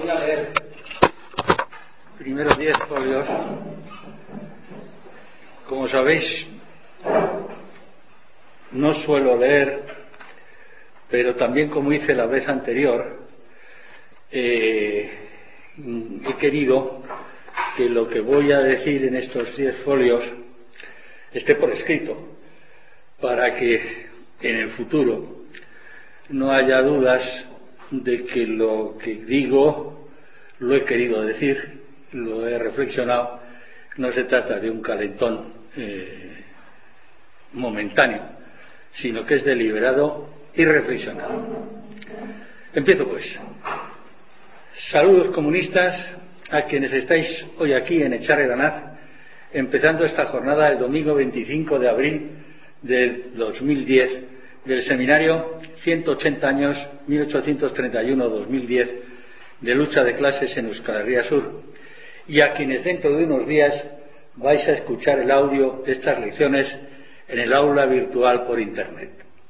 Voy a leer primero 10 folios. Como sabéis, no suelo leer, pero también, como hice la vez anterior, he querido que lo que voy a decir en estos 10 folios esté por escrito, para que en el futuro no haya dudas de que lo que digo lo he querido decir, lo he reflexionado. No se trata de un calentón momentáneo, sino que es deliberado y reflexionado. Empiezo pues. Saludos comunistas a quienes estáis hoy aquí en Etxarri Aranaz, empezando esta jornada el domingo 25 de abril del 2010 del seminario 180 años 1831-2010 de lucha de clases en Euskal Herria Sur, y a quienes dentro de unos días vais a escuchar el audio de estas lecciones en el aula virtual por internet.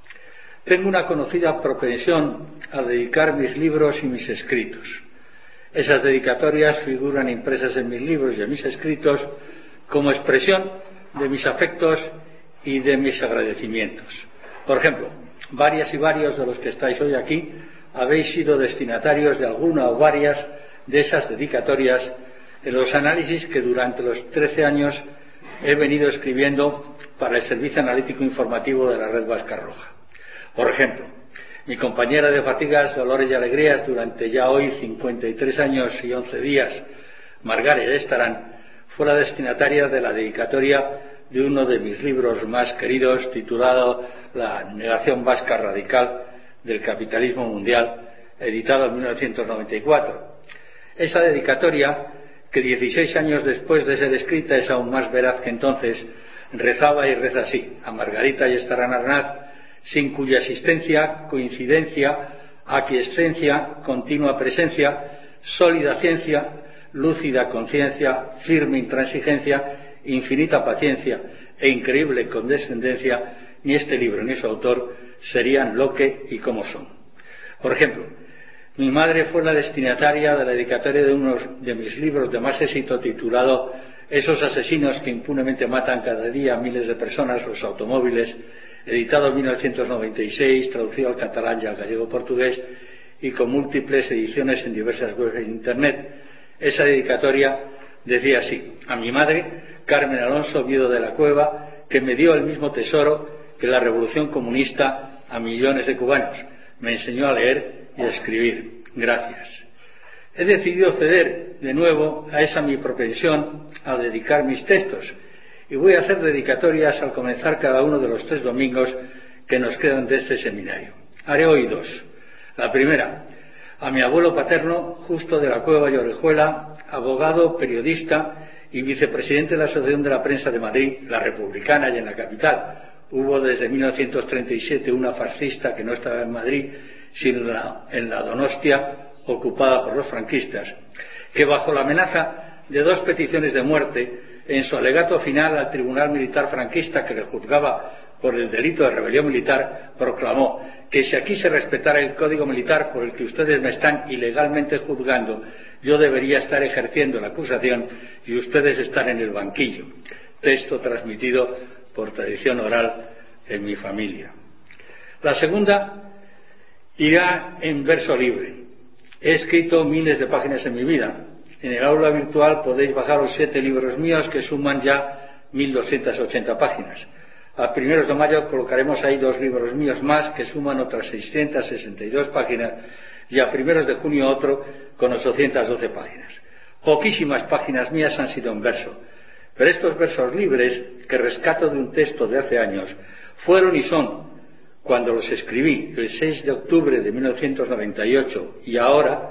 Tengo una conocida propensión a dedicar mis libros y mis escritos. Esas dedicatorias figuran impresas en mis libros y en mis escritos como expresión de mis afectos y de mis agradecimientos. Por ejemplo, varias y varios de los que estáis hoy aquí habéis sido destinatarios de alguna o varias de esas dedicatorias en los análisis que durante los 13 años he venido escribiendo para el Servicio Analítico Informativo de la Red Vasca Roja. Por ejemplo, mi compañera de fatigas, dolores y alegrías durante ya hoy 53 años y 11 días, Margaret Estarán, fue la destinataria de la dedicatoria de uno de mis libros más queridos, titulado La negación vasca radical del capitalismo mundial, editado en 1994. Esa dedicatoria, que 16 años después de ser escrita es aún más veraz que entonces, rezaba y reza así: a Margarita Estarán Aranaz, sin cuya existencia, coincidencia, aquiescencia, continua presencia, sólida ciencia, lúcida conciencia, firme intransigencia, infinita paciencia e increíble condescendencia, ni este libro ni su autor serían lo que y como son. Por ejemplo, mi madre fue la destinataria de la dedicatoria de uno de mis libros de más éxito, titulado Esos asesinos que impunemente matan cada día a miles de personas, los automóviles, editado en 1996, traducido al catalán y al gallego-portugués y con múltiples ediciones en diversas webs de internet. Esa dedicatoria decía así: a mi madre, Carmen Alonso Viudo de la Cueva, que me dio el mismo tesoro que la revolución comunista a millones de cubanos. Me enseñó a leer y a escribir. Gracias. He decidido ceder de nuevo a esa mi propensión a dedicar mis textos, y voy a hacer dedicatorias al comenzar cada uno de los 3 domingos que nos quedan de este seminario. Haré hoy 2. La primera, a mi abuelo paterno, Justo de la Cueva y Orejuela, abogado, periodista y vicepresidente de la Asociación de la Prensa de Madrid, la Republicana, y en la capital. Hubo desde 1937 una fascista que no estaba en Madrid, sino en la Donostia, ocupada por los franquistas, que bajo la amenaza de 2 peticiones de muerte, en su alegato final al Tribunal Militar franquista que le juzgaba por el delito de rebelión militar, proclamó que si aquí se respetara el Código Militar por el que ustedes me están ilegalmente juzgando, yo debería estar ejerciendo la acusación y ustedes están en el banquillo. Texto transmitido por tradición oral en mi familia. La segunda irá en verso libre. He escrito miles de páginas en mi vida. En el aula virtual podéis bajaros 7 libros míos que suman ya 1280 páginas. A primeros de mayo colocaremos ahí 2 libros míos más que suman otras 662 páginas, y a primeros de junio otro con 812 páginas. Poquísimas páginas mías han sido en verso, pero estos versos libres que rescato de un texto de hace años fueron y son, cuando los escribí el 6 de octubre de 1998 y ahora,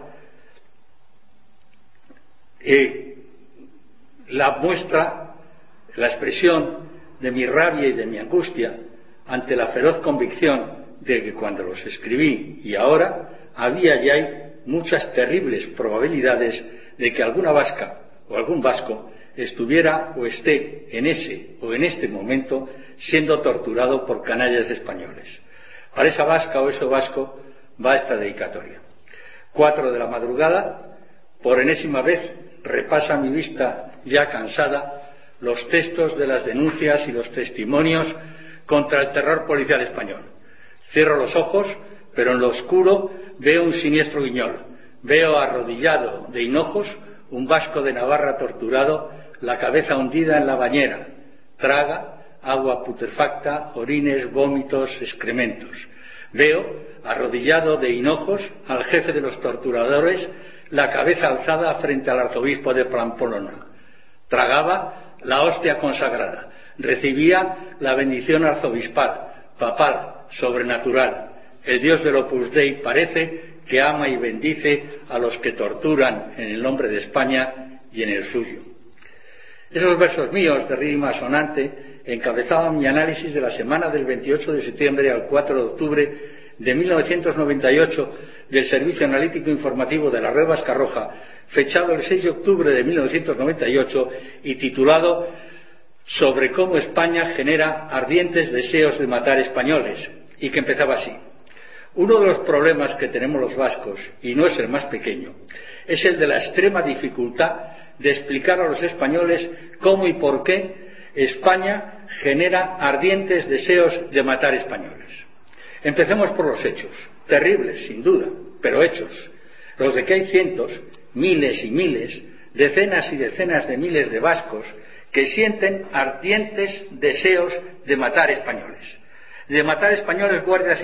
la muestra, la expresión de mi rabia y de mi angustia ante la feroz convicción de que cuando los escribí y ahora había y hay muchas terribles probabilidades de que alguna vasca o algún vasco estuviera o esté en ese o en este momento siendo torturado por canallas españoles. Para esa vasca o ese vasco va esta dedicatoria. 4 de la madrugada, por enésima vez, repasa mi vista ya cansada los textos de las denuncias y los testimonios contra el terror policial español. Cierro los ojos, pero en lo oscuro veo un siniestro guiñol. Veo arrodillado de hinojos un vasco de Navarra torturado, la cabeza hundida en la bañera. Traga agua putrefacta, orines, vómitos, excrementos. Veo, arrodillado de hinojos, al jefe de los torturadores, la cabeza alzada frente al arzobispo de Pamplona. Tragaba la hostia consagrada. Recibía la bendición arzobispal, papal, sobrenatural. El Dios del Opus Dei parece que ama y bendice a los que torturan en el nombre de España y en el suyo. Esos versos míos de rima sonante encabezaban mi análisis de la semana del 28 de septiembre al 4 de octubre de 1998 del Servicio Analítico Informativo de la Red Vasca Roja, fechado el 6 de octubre de 1998 y titulado Sobre cómo España genera ardientes deseos de matar españoles, y que empezaba así. Uno de los problemas que tenemos los vascos, y no es el más pequeño, es el de la extrema dificultad de explicar a los españoles cómo y por qué España genera ardientes deseos de matar españoles. Empecemos por los hechos, terribles sin duda, pero hechos, los de que hay cientos, miles y miles, decenas y decenas de miles de vascos que sienten ardientes deseos de matar españoles, guardias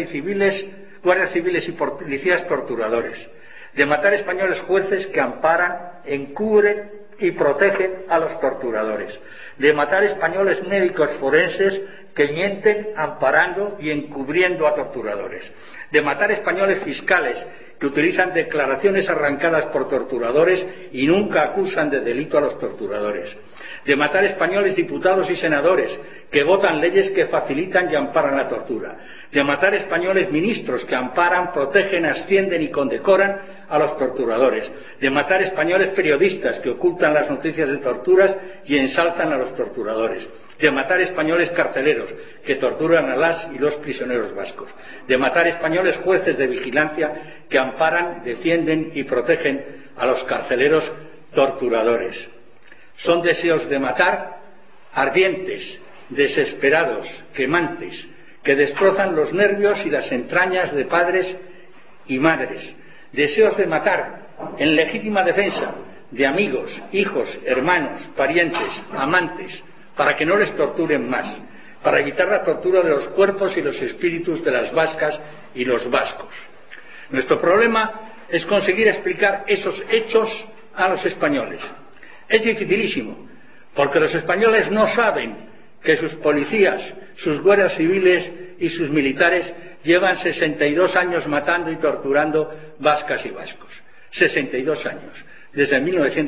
civiles y policías torturadores, de matar españoles jueces que amparan, encubren y protegen a los torturadores, de matar españoles médicos forenses que mienten amparando y encubriendo a torturadores, de matar españoles fiscales que utilizan declaraciones arrancadas por torturadores y nunca acusan de delito a los torturadores, de matar españoles diputados y senadores que votan leyes que facilitan y amparan la tortura, de matar españoles ministros que amparan, protegen, ascienden y condecoran a los torturadores, de matar españoles periodistas que ocultan las noticias de torturas y ensalzan a los torturadores, de matar españoles carceleros que torturan a las y los prisioneros vascos, de matar españoles jueces de vigilancia que amparan, defienden y protegen a los carceleros torturadores. Son deseos de matar ardientes, desesperados, quemantes, que destrozan los nervios y las entrañas de padres y madres. Deseos de matar en legítima defensa de amigos, hijos, hermanos, parientes, amantes, para que no les torturen más, para evitar la tortura de los cuerpos y los espíritus de las vascas y los vascos. Nuestro problema es conseguir explicar esos hechos a los españoles. Es dificilísimo, porque los españoles no saben que sus policías, sus guardias civiles y sus militares llevan 62 años matando y torturando vascas y vascos. 62 años, desde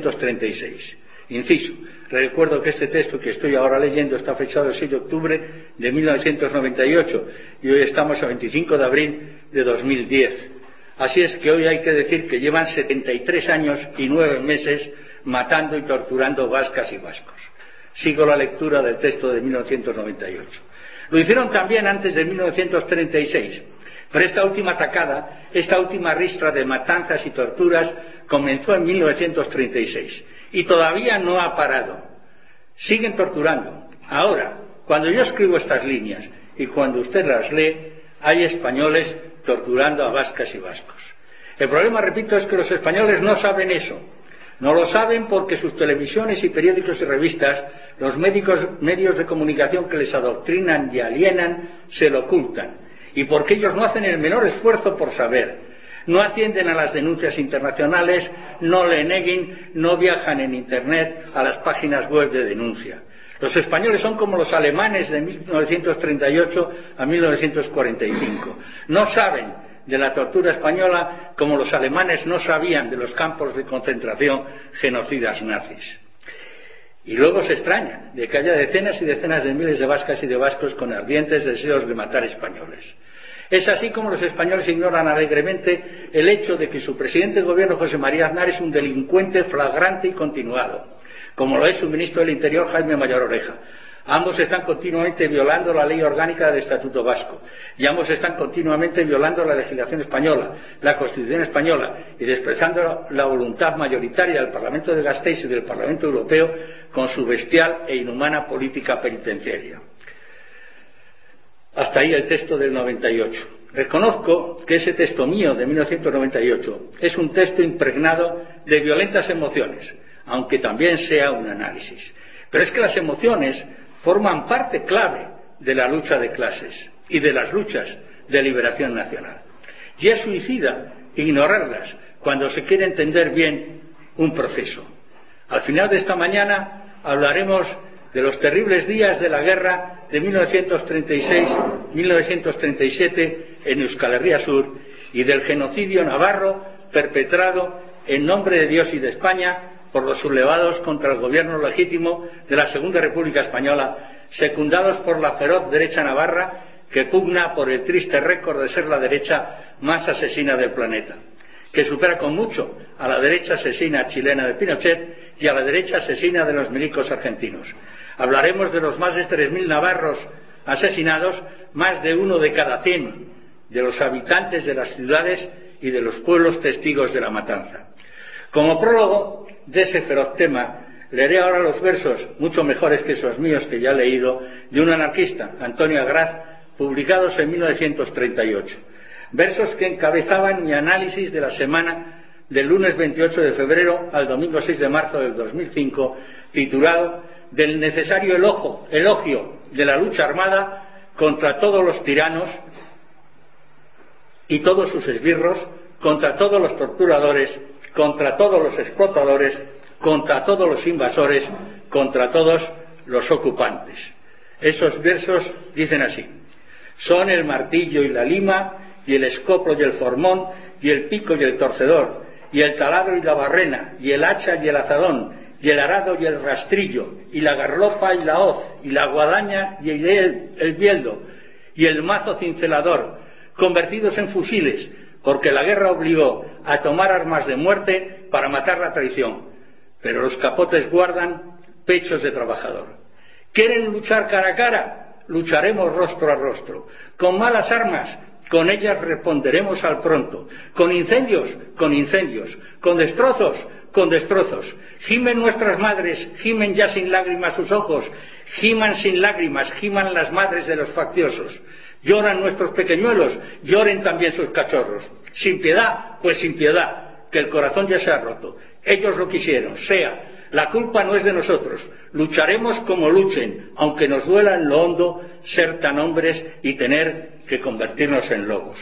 1936. Inciso, recuerdo que este texto que estoy ahora leyendo está fechado el 6 de octubre de 1998 y hoy estamos a 25 de abril de 2010. Así es que hoy hay que decir que llevan 73 años y 9 meses matando y torturando vascas y vascos. Sigo la lectura del texto de 1998. Lo hicieron también antes de 1936, pero esta última atacada, esta última ristra de matanzas y torturas comenzó en 1936 y todavía no ha parado. Siguen torturando. Ahora, cuando yo escribo estas líneas y cuando usted las lee, hay españoles torturando a vascas y vascos. El problema, repito, es que los españoles no saben eso. No lo saben porque sus televisiones y periódicos y revistas, los medios de comunicación que les adoctrinan y alienan, se lo ocultan. Y porque ellos no hacen el menor esfuerzo por saber. No atienden a las denuncias internacionales, no le neguen, no viajan en Internet a las páginas web de denuncia. Los españoles son como los alemanes de 1938 a 1945. No saben de la tortura española como los alemanes no sabían de los campos de concentración genocidas nazis. Y luego se extrañan de que haya decenas y decenas de miles de vascas y de vascos con ardientes deseos de matar españoles. Es así como los españoles ignoran alegremente el hecho de que su presidente de gobierno, José María Aznar, es un delincuente flagrante y continuado, como lo es su ministro del Interior, Jaime Mayor Oreja, Ambos están continuamente violando la ley orgánica del Estatuto Vasco y ambos están continuamente violando la legislación española, la Constitución española y despreciando la voluntad mayoritaria del Parlamento de Gasteiz y del Parlamento Europeo con su bestial e inhumana política penitenciaria. Hasta ahí el texto del 98. Reconozco que ese texto mío de 1998 es un texto impregnado de violentas emociones, aunque también sea un análisis. Pero es que las emociones forman parte clave de la lucha de clases y de las luchas de liberación nacional. Y es suicida ignorarlas cuando se quiere entender bien un proceso. Al final de esta mañana hablaremos de los terribles días de la guerra de 1936-1937 en Euskal Herria Sur y del genocidio navarro perpetrado en nombre de Dios y de España por los sublevados contra el gobierno legítimo de la Segunda República Española, secundados por la feroz derecha navarra que pugna por el triste récord de ser la derecha más asesina del planeta, que supera con mucho a la derecha asesina chilena de Pinochet y a la derecha asesina de los milicos argentinos. Hablaremos de los más de 3.000 navarros asesinados, más de 1 de cada 100 de los habitantes de las ciudades y de los pueblos testigos de la matanza. Como prólogo de ese feroz tema, leeré ahora los versos, mucho mejores que esos míos que ya he leído, de un anarquista, Antonio Agraz, publicados en 1938. Versos que encabezaban mi análisis de la semana del lunes 28 de febrero al domingo 6 de marzo del 2005, titulado «Del necesario elogio de la lucha armada contra todos los tiranos y todos sus esbirros, contra todos los torturadores, contra todos los explotadores, contra todos los invasores, contra todos los ocupantes». Esos versos dicen así: «Son el martillo y la lima, y el escopo y el formón, y el pico y el torcedor, y el taladro y la barrena, y el hacha y el azadón, y el arado y el rastrillo, y la garlopa y la hoz, y la guadaña y el bieldo, y el mazo cincelador, convertidos en fusiles, porque la guerra obligó a tomar armas de muerte para matar la traición. Pero los capotes guardan pechos de trabajador. ¿Quieren luchar cara a cara? Lucharemos rostro a rostro. Con malas armas, con ellas responderemos al pronto. Con incendios, con incendios. Con destrozos, con destrozos. Gimen nuestras madres, gimen ya sin lágrimas sus ojos. Giman sin lágrimas, giman las madres de los facciosos. Lloran nuestros pequeñuelos, lloren también sus cachorros. Sin piedad, pues sin piedad, que el corazón ya se ha roto. Ellos lo quisieron, sea. La culpa no es de nosotros. Lucharemos como luchen, aunque nos duela en lo hondo ser tan hombres y tener que convertirnos en lobos.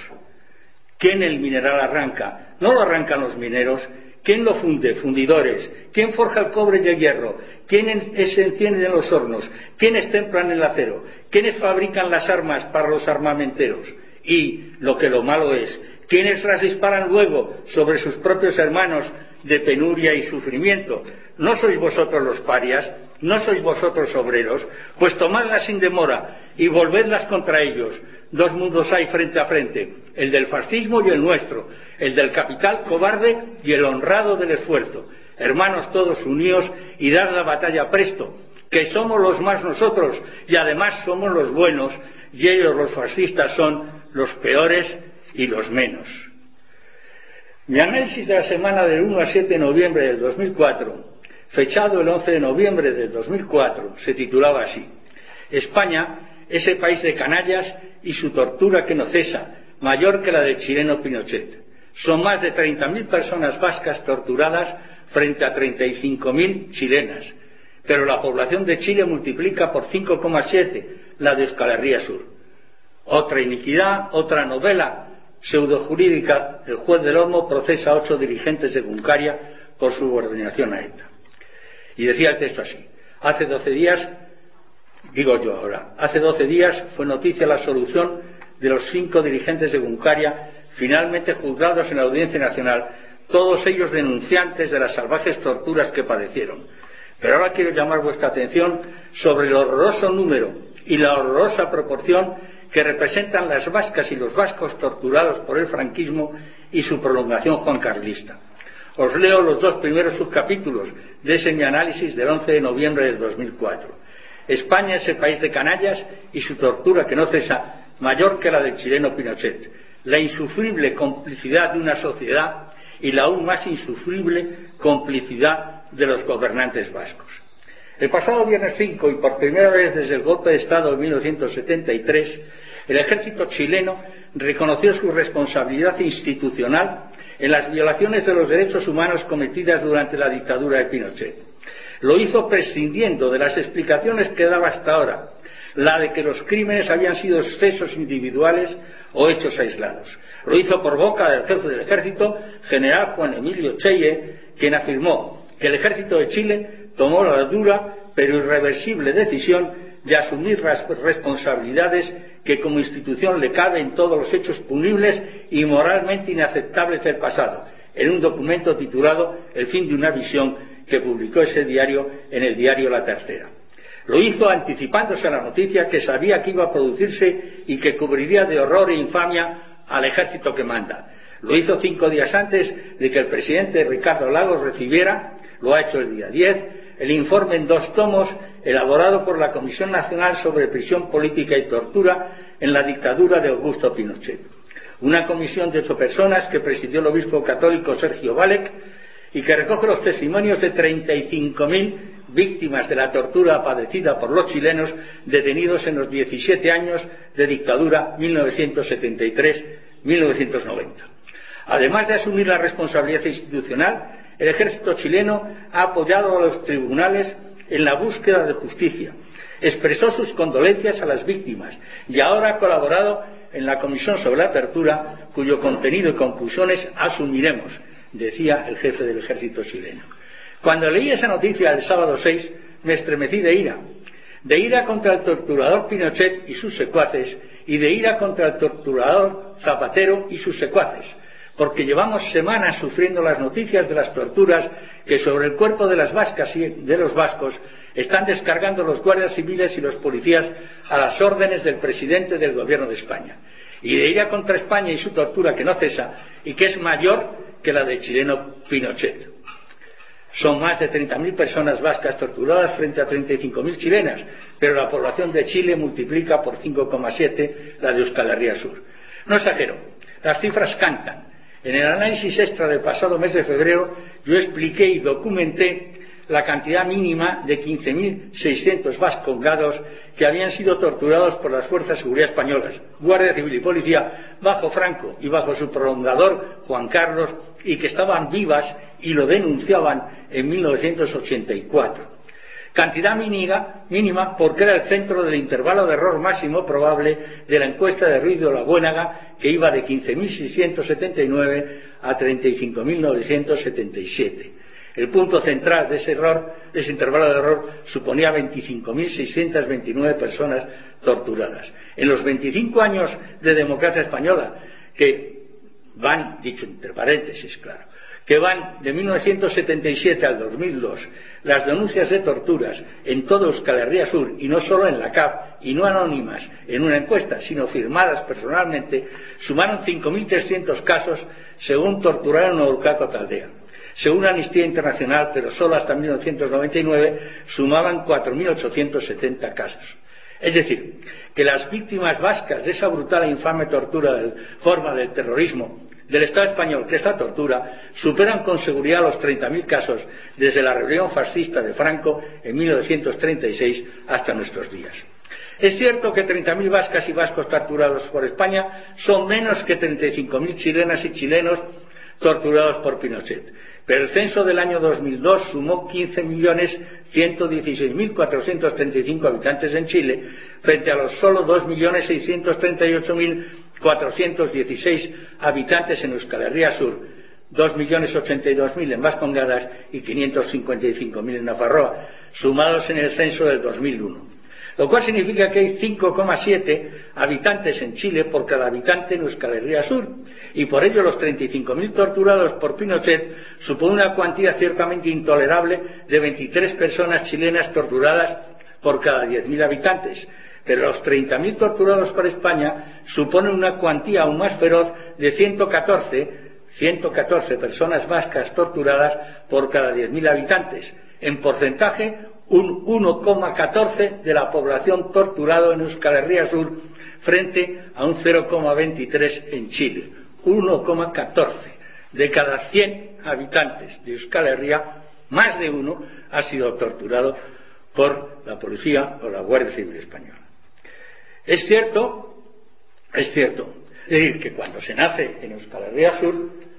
¿Quién el mineral arranca? No lo arrancan los mineros. ¿Quién lo funde? Fundidores. ¿Quién forja el cobre y el hierro? ¿Quiénes encienden los hornos? ¿Quiénes templan el acero? ¿Quiénes fabrican las armas para los armamenteros? Y, lo que lo malo es, ¿quiénes las disparan luego sobre sus propios hermanos de penuria y sufrimiento? ¿No sois vosotros los parias? ¿No sois vosotros obreros? Pues tomadlas sin demora y volvedlas contra ellos. Dos mundos hay frente a frente, el del fascismo y el nuestro, el del capital cobarde y el honrado del esfuerzo. Hermanos todos unidos y dad la batalla presto, que somos los más nosotros y además somos los buenos y ellos los fascistas son los peores y los menos. Mi análisis de la semana del 1 al 7 de noviembre del 2004, fechado el 11 de noviembre del 2004, se titulaba así: España, ese país de canallas y su tortura que no cesa, mayor que la del chileno Pinochet. Son más de 30.000 personas vascas torturadas frente a 35.000 chilenas, pero la población de Chile multiplica por 5,7 la de Euskal Herria Sur. Otra iniquidad, otra novela pseudojurídica: el juez del Olmo procesa a 8 dirigentes de Guncaria por subordinación a ETA. Y decía el texto así: hace 12 días fue noticia la absolución de los 5 dirigentes de Guncaria, finalmente juzgados en la Audiencia Nacional, todos ellos denunciantes de las salvajes torturas que padecieron. Pero ahora quiero llamar vuestra atención sobre el horroroso número y la horrorosa proporción que representan las vascas y los vascos torturados por el franquismo y su prolongación juancarlista. Os leo los 2 primeros subcapítulos de ese mi análisis del 11 de noviembre del 2004. España es el país de canallas y su tortura que no cesa, mayor que la del chileno Pinochet. La insufrible complicidad de una sociedad y la aún más insufrible complicidad de los gobernantes vascos. El pasado viernes 5, y por primera vez desde el golpe de Estado de 1973, el ejército chileno reconoció su responsabilidad institucional en las violaciones de los derechos humanos cometidas durante la dictadura de Pinochet. Lo hizo prescindiendo de las explicaciones que daba hasta ahora, la de que los crímenes habían sido excesos individuales o hechos aislados. Lo hizo por boca del jefe del ejército, general Juan Emilio Cheye, quien afirmó que el ejército de Chile tomó la dura pero irreversible decisión de asumir las responsabilidades que como institución le caben todos los hechos punibles y moralmente inaceptables del pasado, en un documento titulado El fin de una visión que publicó ese diario en el diario La Tercera. Lo hizo anticipándose a la noticia que sabía que iba a producirse y que cubriría de horror e infamia al ejército que manda. Lo hizo 5 días antes de que el presidente Ricardo Lagos recibiera, lo ha hecho el día 10, el informe en 2 tomos elaborado por la Comisión Nacional sobre Prisión Política y Tortura en la dictadura de Augusto Pinochet. Una comisión de 8 personas que presidió el obispo católico Sergio Válek y que recoge los testimonios de 35.000 víctimas de la tortura padecida por los chilenos detenidos en los 17 años de dictadura 1973-1990. Además de asumir la responsabilidad institucional, el ejército chileno ha apoyado a los tribunales en la búsqueda de justicia, expresó sus condolencias a las víctimas y ahora ha colaborado en la Comisión sobre la Tortura, cuyo contenido y conclusiones asumiremos, decía el jefe del ejército chileno. Cuando leí esa noticia el sábado 6, me estremecí de ira contra el torturador Pinochet y sus secuaces, y de ira contra el torturador Zapatero y sus secuaces, porque llevamos semanas sufriendo las noticias de las torturas que sobre el cuerpo de las vascas y de los vascos están descargando los guardias civiles y los policías a las órdenes del presidente del gobierno de España. Y de ira contra España y su tortura que no cesa y que es mayor que la del chileno Pinochet. Son más de 30.000 personas vascas torturadas frente a 35.000 chilenas, pero la población de Chile multiplica por 5,7 la de Euskal Herria Sur. No exagero, las cifras cantan. En el análisis extra del pasado mes de febrero yo expliqué y documenté la cantidad mínima de 15.600 vascongados que habían sido torturados por las fuerzas de seguridad españolas, Guardia Civil y Policía, bajo Franco y bajo su prolongador Juan Carlos, y que estaban vivas y lo denunciaban en 1984. Cantidad mínima porque era el centro del intervalo de error máximo probable de la encuesta de Ruiz de Olabuénaga, que iba de 15.679 a 35.977. El punto central de ese intervalo de error, suponía 25.629 personas torturadas. En los 25 años de democracia española, que van, dicho entre paréntesis, claro, que van de 1977 al 2002, las denuncias de torturas en todo Euskal Herria Sur, y no solo en la CAP, y no anónimas en una encuesta, sino firmadas personalmente, sumaron 5.300 casos según Torturaron Urkako Taldea. Según Amnistía Internacional, pero solo hasta 1999, sumaban 4.870 casos. Es decir, que las víctimas vascas de esa brutal e infame tortura forma del terrorismo del Estado español, que esta tortura, superan con seguridad los 30.000 casos desde la rebelión fascista de Franco en 1936 hasta nuestros días. Es cierto que 30.000 vascas y vascos torturados por España son menos que 35.000 chilenas y chilenos torturados por Pinochet, pero el censo del año 2002 sumó 15.116.435 habitantes en Chile, frente a los solo 2.638.416 habitantes en Euskal Herria Sur, 2.082.000 en Vascongadas y 555.000 en Nafarroa, sumados en el censo del 2001. Lo cual significa que hay 5,7 habitantes en Chile por cada habitante en Euskal Herria Sur, y por ello los 35.000 torturados por Pinochet supone una cuantía ciertamente intolerable de 23 personas chilenas torturadas por cada 10.000 habitantes, pero los 30.000 torturados por España suponen una cuantía aún más feroz de 114 personas vascas torturadas por cada 10.000 habitantes, en porcentaje un 1,14 de la población torturado en Euskal Herria Sur frente a un 0,23 en Chile. 1,14 de cada 100 habitantes de Euskal Herria, más de uno ha sido torturado por la policía o la Guardia Civil española. Es cierto, es decir, que cuando se nace en Euskal Herria Sur,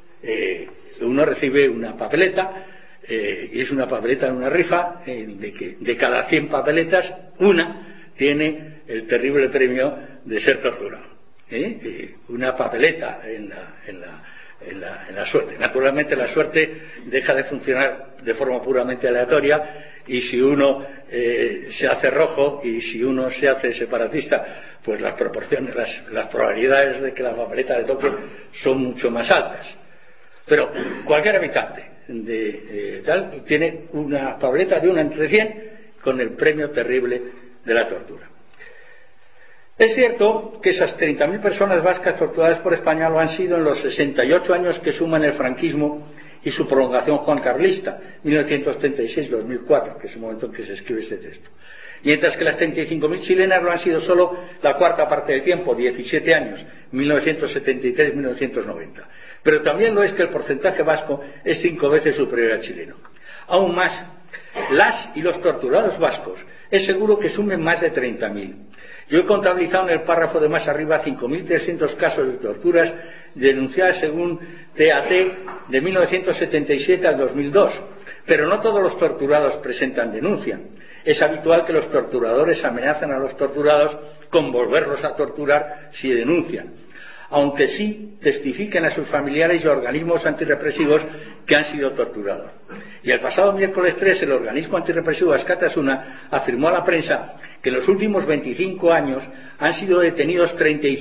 uno recibe una papeleta, y es una papeleta en una rifa, de que de cada 100 papeletas, una tiene el terrible premio de ser torturado. Una papeleta en la suerte. Naturalmente la suerte deja de funcionar de forma puramente aleatoria, y si uno se hace rojo y si uno se hace separatista, pues las proporciones, las probabilidades de que la papeleta le toque son mucho más altas. Pero cualquier habitante de tal tiene una papeleta de una entre 100 con el premio terrible de la tortura. Es cierto que esas 30.000 personas vascas torturadas por España lo han sido en los 68 años que suman el franquismo y su prolongación juancarlista, 1936-2004, que es el momento en que se escribe este texto. Mientras que las 35.000 chilenas lo han sido solo la cuarta parte del tiempo, 17 años, 1973-1990. Pero también lo es que el porcentaje vasco es 5 veces superior al chileno. Aún más, las y los torturados vascos es seguro que sumen más de 30.000. Yo he contabilizado en el párrafo de más arriba 5.300 casos de torturas denunciadas según TAT de 1977 al 2002, pero no todos los torturados presentan denuncia. Es habitual que los torturadores amenazan a los torturados con volverlos a torturar si denuncian, aunque sí testifiquen a sus familiares y organismos antirrepresivos que han sido torturados. Y el pasado miércoles 3, el organismo antirrepresivo Askatasuna afirmó a la prensa que en los últimos 25 años han sido detenidos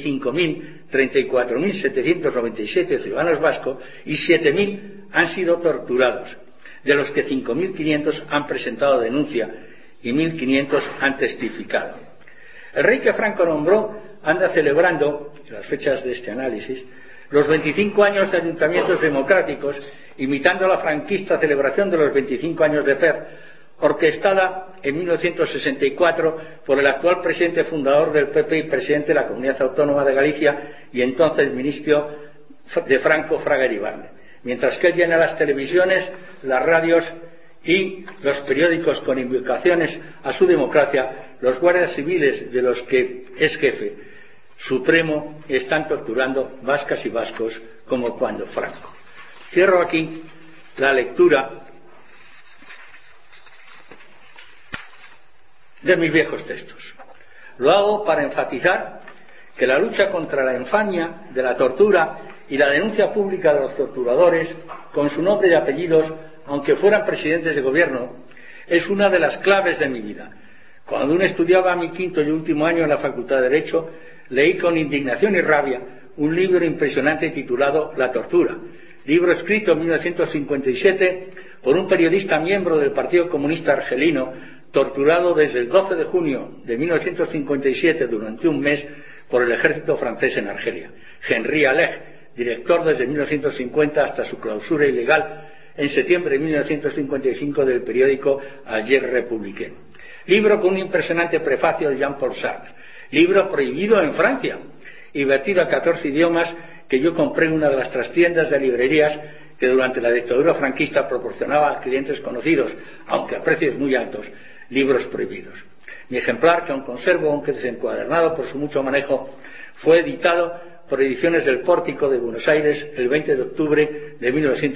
34.797 ciudadanos vascos y 7.000 han sido torturados, de los que 5.500 han presentado denuncia y 1.500 han testificado. El rey que Franco nombró anda celebrando, en las fechas de este análisis, los 25 años de ayuntamientos democráticos, imitando la franquista celebración de los 25 años de PER, orquestada en 1964 por el actual presidente fundador del PP y presidente de la Comunidad Autónoma de Galicia y entonces ministro de Franco, Fraga Iribarne. Mientras que él llena las televisiones, las radios y los periódicos con invocaciones a su democracia, los guardias civiles de los que es jefe supremo están torturando vascas y vascos como cuando Franco. Cierro aquí la lectura de mis viejos textos. Lo hago para enfatizar que la lucha contra la infamia de la tortura y la denuncia pública de los torturadores, con su nombre y apellidos, aunque fueran presidentes de gobierno, es una de las claves de mi vida. Cuando aún estudiaba mi quinto y último año en la Facultad de Derecho, leí con indignación y rabia un libro impresionante titulado La tortura, libro escrito en 1957 por un periodista miembro del Partido Comunista Argelino, torturado desde el 12 de junio de 1957 durante un mes por el ejército francés en Argelia. Henri Alleg, director desde 1950 hasta su clausura ilegal en septiembre de 1955 del periódico Alger Républicain. Libro con un impresionante prefacio de Jean-Paul Sartre. Libro prohibido en Francia y vertido a 14 idiomas que yo compré en una de las trastiendas de librerías que durante la dictadura franquista proporcionaba a clientes conocidos, aunque a precios muy altos, libros prohibidos. Mi ejemplar, que aún conservo, aunque desencuadernado por su mucho manejo, fue editado por Ediciones del Pórtico de Buenos Aires el 20 de octubre de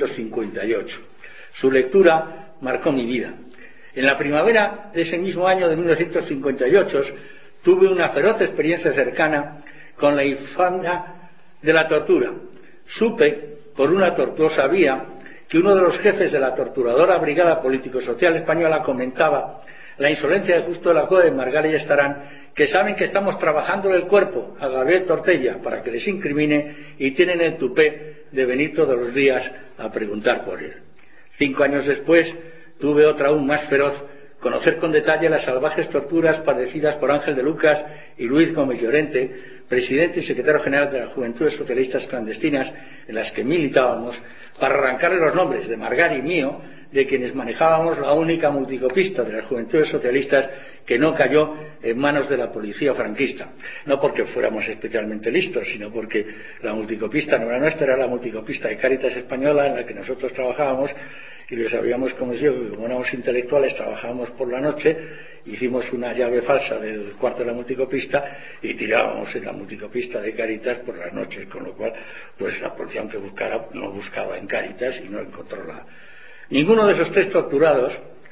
1958. Su lectura marcó mi vida. En la primavera de ese mismo año de 1958 tuve una feroz experiencia cercana con la infamia de la tortura. Supe, por una tortuosa vía, que uno de los jefes de la torturadora Brigada Político-Social Española comentaba la insolencia de Justo de la Cueva de Margall y Estarán, que saben que estamos trabajando el cuerpo a Gabriel Tortella para que les incrimine y tienen el tupé de venir todos los días a preguntar por él. 5 años después tuve otra aún más feroz, conocer con detalle las salvajes torturas padecidas por Ángel de Lucas y Luis Gómez Llorente, presidente y secretario general de las Juventudes Socialistas Clandestinas en las que militábamos, para arrancarle los nombres de Margall y mío de quienes manejábamos la única multicopista de las Juventudes Socialistas que no cayó en manos de la policía franquista. No porque fuéramos especialmente listos, sino porque la multicopista no era nuestra, era la multicopista de Cáritas Española en la que nosotros trabajábamos, y les habíamos convencido que como éramos intelectuales trabajábamos por la noche. Hicimos una llave falsa del cuarto de la multicopista y tirábamos en la multicopista de Cáritas por las noches, con lo cual pues la policía, aunque buscara, no buscaba en Cáritas y no encontró la... Ninguno de esos 3 torturados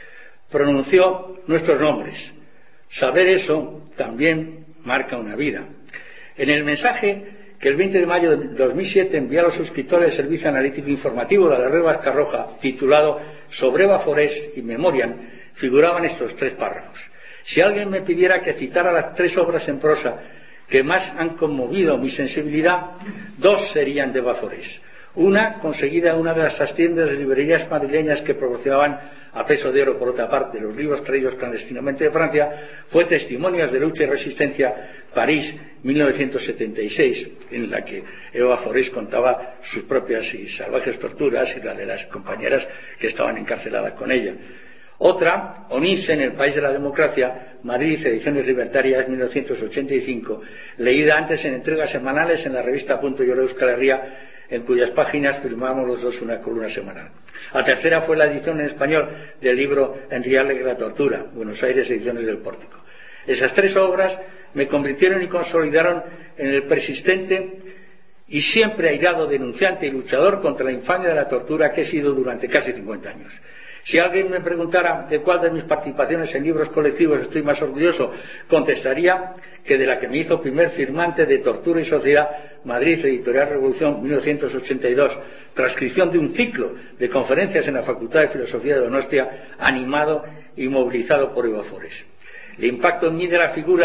pronunció nuestros nombres. Saber eso también marca una vida. En el mensaje que el 20 de mayo de 2007 envió a los suscriptores del Servicio Analítico Informativo de la Red Vasca Roja, titulado Sobre Eva Forés y Memoriam, figuraban estos 3 párrafos. Si alguien me pidiera que citara las 3 obras en prosa que más han conmovido mi sensibilidad, 2 serían de Eva Forés. Una, conseguida en una de las trasciendas de librerías madrileñas que proporcionaban a peso de oro, por otra parte, los libros traídos clandestinamente de Francia, fue Testimonios de lucha y resistencia, París, 1976, en la que Eva Forés contaba sus propias y salvajes torturas y la de las compañeras que estaban encarceladas con ella. Otra, Onirse en el país de la democracia, Madrid, ediciones libertarias, 1985, leída antes en entregas semanales en la revista Punto y Hora Euskal Herria, en cuyas páginas firmamos los dos una columna semanal. La tercera fue la edición en español del libro Henri Allegre, La tortura, Buenos Aires, ediciones del Pórtico. Esas 3 obras me convirtieron y consolidaron en el persistente y siempre airado denunciante y luchador contra la infamia de la tortura que he sido durante casi 50 años. Si alguien me preguntara de cuál de mis participaciones en libros colectivos estoy más orgulloso, contestaría que de la que me hizo primer firmante de Tortura y Sociedad, Madrid, Editorial Revolución, 1982, transcripción de un ciclo de conferencias en la Facultad de Filosofía de Donostia, animado y movilizado por Eva Forés. El impacto en mí de la figura,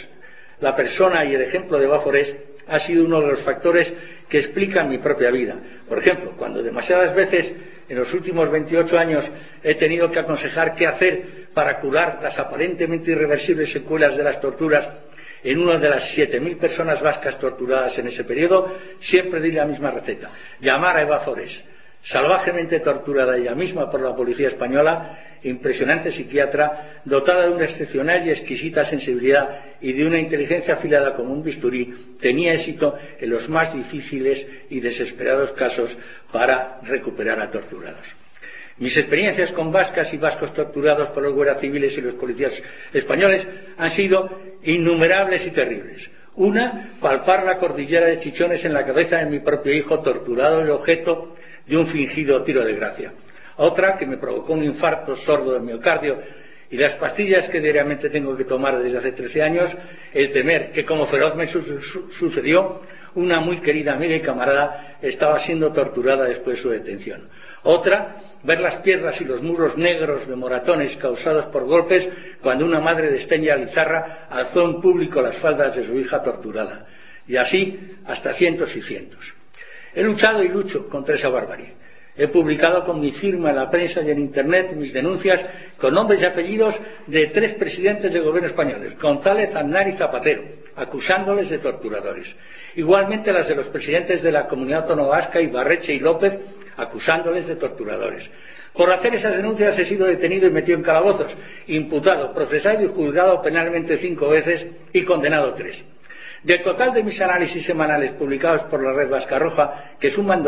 la persona y el ejemplo de Eva Forés ha sido uno de los factores que explican mi propia vida. Por ejemplo, cuando demasiadas veces en los últimos 28 años he tenido que aconsejar qué hacer para curar las aparentemente irreversibles secuelas de las torturas en una de las 7.000 personas vascas torturadas en ese periodo, siempre di la misma receta: llamar a Eva Forés, salvajemente torturada ella misma por la policía española, impresionante psiquiatra, dotada de una excepcional y exquisita sensibilidad y de una inteligencia afilada como un bisturí, tenía éxito en los más difíciles y desesperados casos para recuperar a torturados. Mis experiencias con vascas y vascos torturados por los guardias civiles y los policías españoles han sido innumerables y terribles. Una, palpar la cordillera de chichones en la cabeza de mi propio hijo, torturado y objeto de un fingido tiro de gracia. Otra, que me provocó un infarto sordo de miocardio y las pastillas que diariamente tengo que tomar desde hace 13 años, el temer que, como feroz me sucedió, una muy querida amiga y camarada estaba siendo torturada después de su detención. Otra, ver las piedras y los muros negros de moratones causados por golpes cuando una madre de Esteña Lizarra alzó en público las faldas de su hija torturada. Y así hasta cientos y cientos. He luchado y lucho contra esa barbarie. He publicado con mi firma en la prensa y en Internet mis denuncias con nombres y apellidos de 3 presidentes del gobierno españoles, González, Aznar y Zapatero, acusándoles de torturadores. Igualmente las de los presidentes de la Comunidad Autónoma Vasca, Ibarretxe y López, acusándoles de torturadores. Por hacer esas denuncias he sido detenido y metido en calabozos, imputado, procesado y juzgado penalmente 5 veces y condenado 3. Del total de mis análisis semanales publicados por la Red Vasca Roja, que suman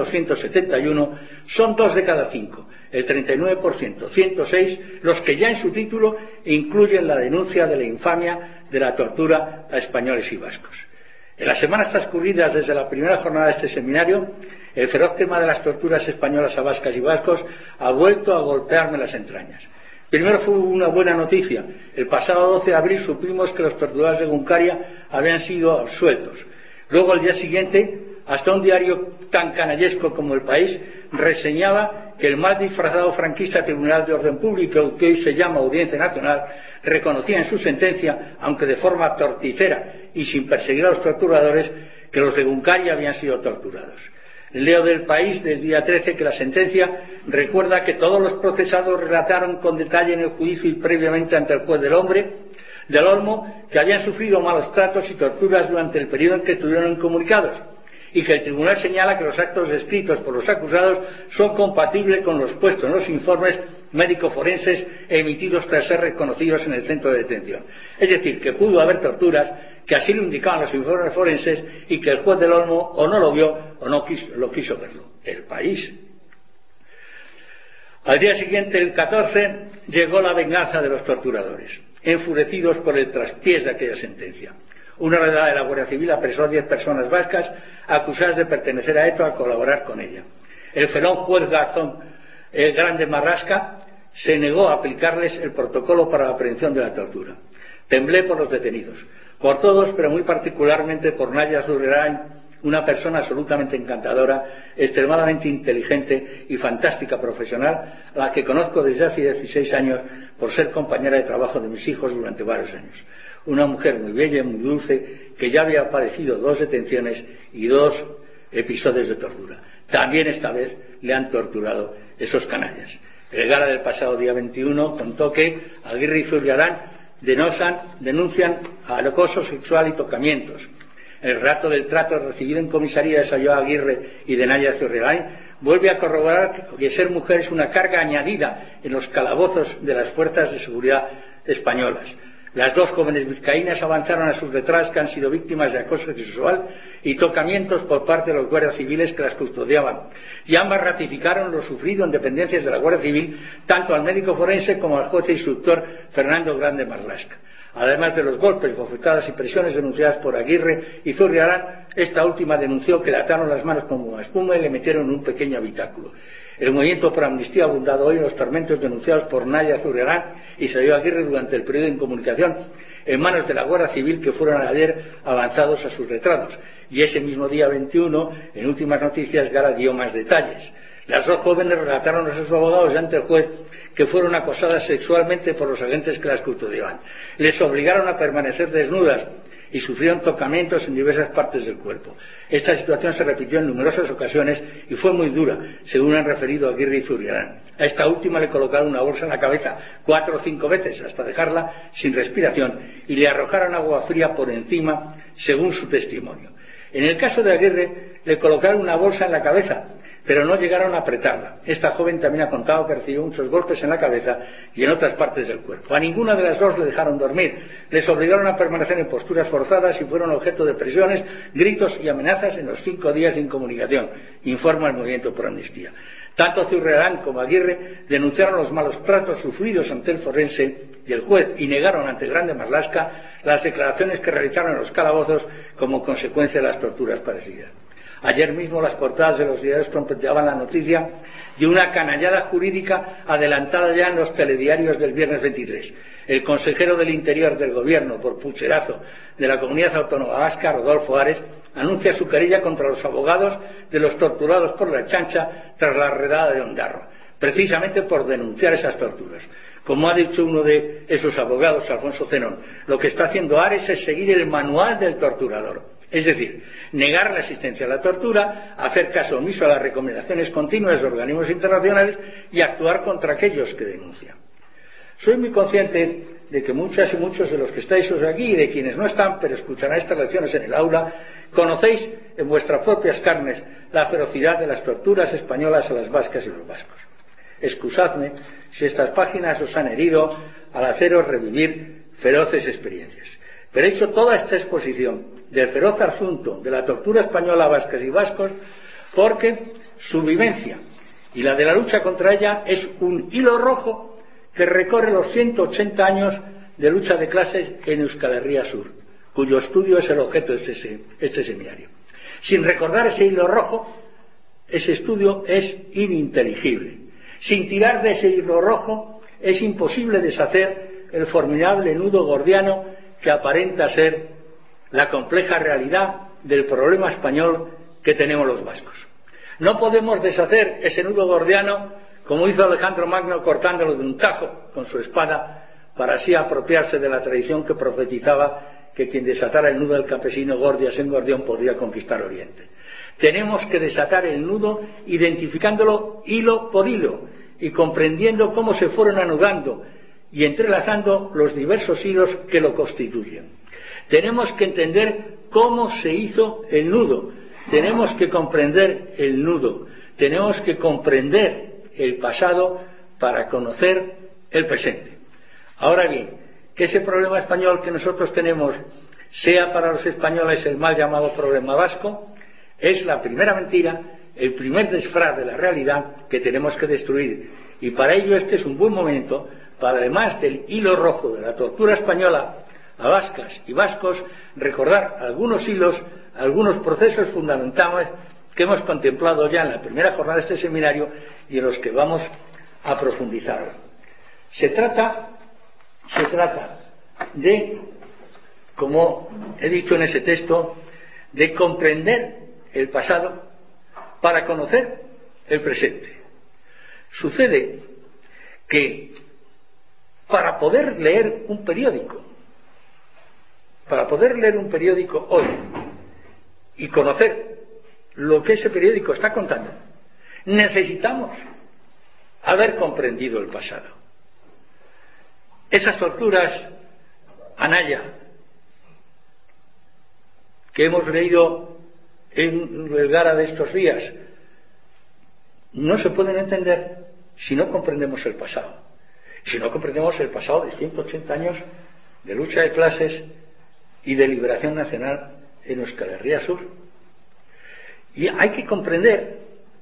271, son 2 de cada 5, el 39%, 106, los que ya en su título incluyen la denuncia de la infamia de la tortura a españoles y vascos. En las semanas transcurridas desde la primera jornada de este seminario, el feroz tema de las torturas españolas a vascas y vascos ha vuelto a golpearme las entrañas. Primero fue una buena noticia. El pasado 12 de abril supimos que los torturados de Egunkaria habían sido absueltos. Luego, al día siguiente, hasta un diario tan canallesco como El País reseñaba que el mal disfrazado franquista Tribunal de Orden Público, que hoy se llama Audiencia Nacional, reconocía en su sentencia, aunque de forma torticera y sin perseguir a los torturadores, que los de Egunkaria habían sido torturados. Leo del País del día 13 que la sentencia recuerda que todos los procesados relataron con detalle en el juicio y previamente ante el juez del Olmo que habían sufrido malos tratos y torturas durante el periodo en que estuvieron incomunicados y que el tribunal señala que los actos descritos por los acusados son compatibles con los puestos en los informes médico-forenses emitidos tras ser reconocidos en el centro de detención. Es decir, que pudo haber torturas, que así lo indicaban los informes forenses y que el juez del Olmo o no lo vio o no quiso verlo. El País. Al día siguiente, el 14, llegó la venganza de los torturadores, enfurecidos por el traspiés de aquella sentencia. Una redada de la Guardia Civil apresó a 10 personas vascas acusadas de pertenecer a ETA o a colaborar con ella. El felón juez Garzón Grande Marlasca se negó a aplicarles el protocolo para la prevención de la tortura. Temblé por los detenidos, por todos, pero muy particularmente por Naya Zurrerain, una persona absolutamente encantadora, extremadamente inteligente y fantástica profesional, a la que conozco desde hace 16 años por ser compañera de trabajo de mis hijos durante varios años. Una mujer muy bella y muy dulce que ya había padecido 2 detenciones y 2 episodios de tortura. También esta vez le han torturado esos canallas. El gala del pasado día 21 contó que Aguirre y Zurriarán denuncian acoso sexual y tocamientos. El relato del trato recibido en comisaría de Sayoa Aguirre y de Naya Zurrerain vuelve a corroborar que ser mujer es una carga añadida en los calabozos de las fuerzas de seguridad españolas. Las 2 jóvenes vizcaínas avanzaron a sus detrás que han sido víctimas de acoso sexual y tocamientos por parte de los guardias civiles que las custodiaban, y ambas ratificaron lo sufrido en dependencias de la Guardia Civil, tanto al médico forense como al juez e instructor Fernando Grande Marlasca. Además de los golpes, bofetadas y presiones denunciadas por Aguirre y Zurriarán, esta última denunció que le ataron las manos como espuma y le metieron en un pequeño habitáculo. El movimiento por amnistía ha abundado hoy en los tormentos denunciados por Naya Zurrerain y Sayoa Aguirre durante el periodo de incomunicación en manos de la Guardia Civil, que fueron ayer avanzados a sus retratos. Y ese mismo día 21, en Últimas Noticias, Gara dio más detalles. Las 2 jóvenes relataron a sus abogados ante el juez que fueron acosadas sexualmente por los agentes que las custodiaban. Les obligaron a permanecer desnudas y sufrieron tocamientos en diversas partes del cuerpo. Esta situación se repitió en numerosas ocasiones y fue muy dura, según han referido Aguirre y Zurriarán. A esta última le colocaron una bolsa en la cabeza 4 o 5 veces hasta dejarla sin respiración y le arrojaron agua fría por encima, según su testimonio. En el caso de Aguirre le colocaron una bolsa en la cabeza, pero no llegaron a apretarla. Esta joven también ha contado que recibió muchos golpes en la cabeza y en otras partes del cuerpo. A ninguna de las 2 le dejaron dormir. Les obligaron a permanecer en posturas forzadas y fueron objeto de presiones, gritos y amenazas en los 5 días de incomunicación, informa el Movimiento por Amnistía. Tanto Zurrerán como Aguirre denunciaron los malos tratos sufridos ante el forense y el juez y negaron ante el Grande Marlasca las declaraciones que realizaron en los calabozos como consecuencia de las torturas padecidas. Ayer mismo las portadas de los diarios trompeteaban la noticia de una canallada jurídica adelantada ya en los telediarios del viernes 23. El consejero del Interior del Gobierno, por pucherazo, de la Comunidad Autónoma Vasca, Rodolfo Ares, anuncia su querella contra los abogados de los torturados por la Ertzaintza tras la redada de Ondarro, precisamente por denunciar esas torturas. Como ha dicho uno de esos abogados, Alfonso Zenón, lo que está haciendo Ares es seguir el manual del torturador. Es decir, negar la existencia de la tortura, hacer caso omiso a las recomendaciones continuas de organismos internacionales y actuar contra aquellos que denuncian. Soy muy consciente de que muchas y muchos de los que estáis hoy aquí y de quienes no están, pero escucharán estas lecciones en el aula, conocéis en vuestras propias carnes la ferocidad de las torturas españolas a las vascas y los vascos. Excusadme si estas páginas os han herido al haceros revivir feroces experiencias. Pero he hecho toda esta exposición del feroz asunto de la tortura española a vascas y vascos porque su vivencia y la de la lucha contra ella es un hilo rojo que recorre los 180 años de lucha de clases en Euskal Herria Sur, cuyo estudio es el objeto de este seminario. Sin recordar ese hilo rojo, ese estudio es ininteligible. Sin tirar de ese hilo rojo es imposible deshacer el formidable nudo gordiano que aparenta ser la compleja realidad del problema español que tenemos los vascos. No podemos deshacer ese nudo gordiano como hizo Alejandro Magno cortándolo de un tajo con su espada para así apropiarse de la tradición que profetizaba que quien desatara el nudo del campesino Gordias en Gordión podría conquistar Oriente. Tenemos que desatar el nudo identificándolo hilo por hilo y comprendiendo cómo se fueron anudando y entrelazando los diversos hilos que lo constituyen. Tenemos que entender cómo se hizo el nudo tenemos que comprender el nudo, tenemos que comprender el pasado para conocer el presente. Ahora bien, que ese problema español que nosotros tenemos sea para los españoles el mal llamado problema vasco, es la primera mentira, el primer disfraz de la realidad que tenemos que destruir. Y para ello este es un buen momento para, además del hilo rojo de la tortura española a vascas y vascos, recordar algunos hilos, algunos procesos fundamentales que hemos contemplado ya en la primera jornada de este seminario y en los que vamos a profundizar. Se trata de, como he dicho en ese texto, de comprender el pasado para conocer el presente. Sucede que para poder leer un periódico hoy y conocer lo que ese periódico está contando, necesitamos haber comprendido el pasado. Esas torturas Anaya que hemos leído en Vergara de estos días no se pueden entender si no comprendemos el pasado. Si no comprendemos el pasado de 180 años de lucha de clases y de liberación nacional en Euskal Herria Sur. Y hay que comprender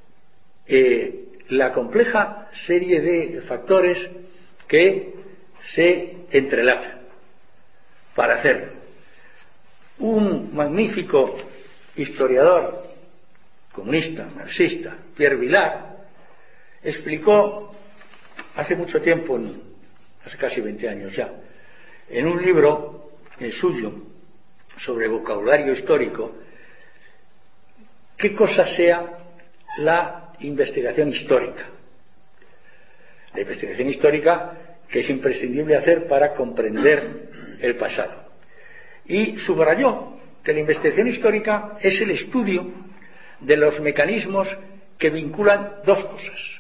la compleja serie de factores que se entrelazan para hacerlo. Un magnífico historiador comunista, marxista, Pierre Vilar, explicó hace mucho tiempo, hace casi 20 años ya, en un libro suyo sobre vocabulario histórico, qué cosa sea la investigación histórica. La investigación histórica que es imprescindible hacer para comprender el pasado. Y subrayó que la investigación histórica es el estudio de los mecanismos que vinculan dos cosas,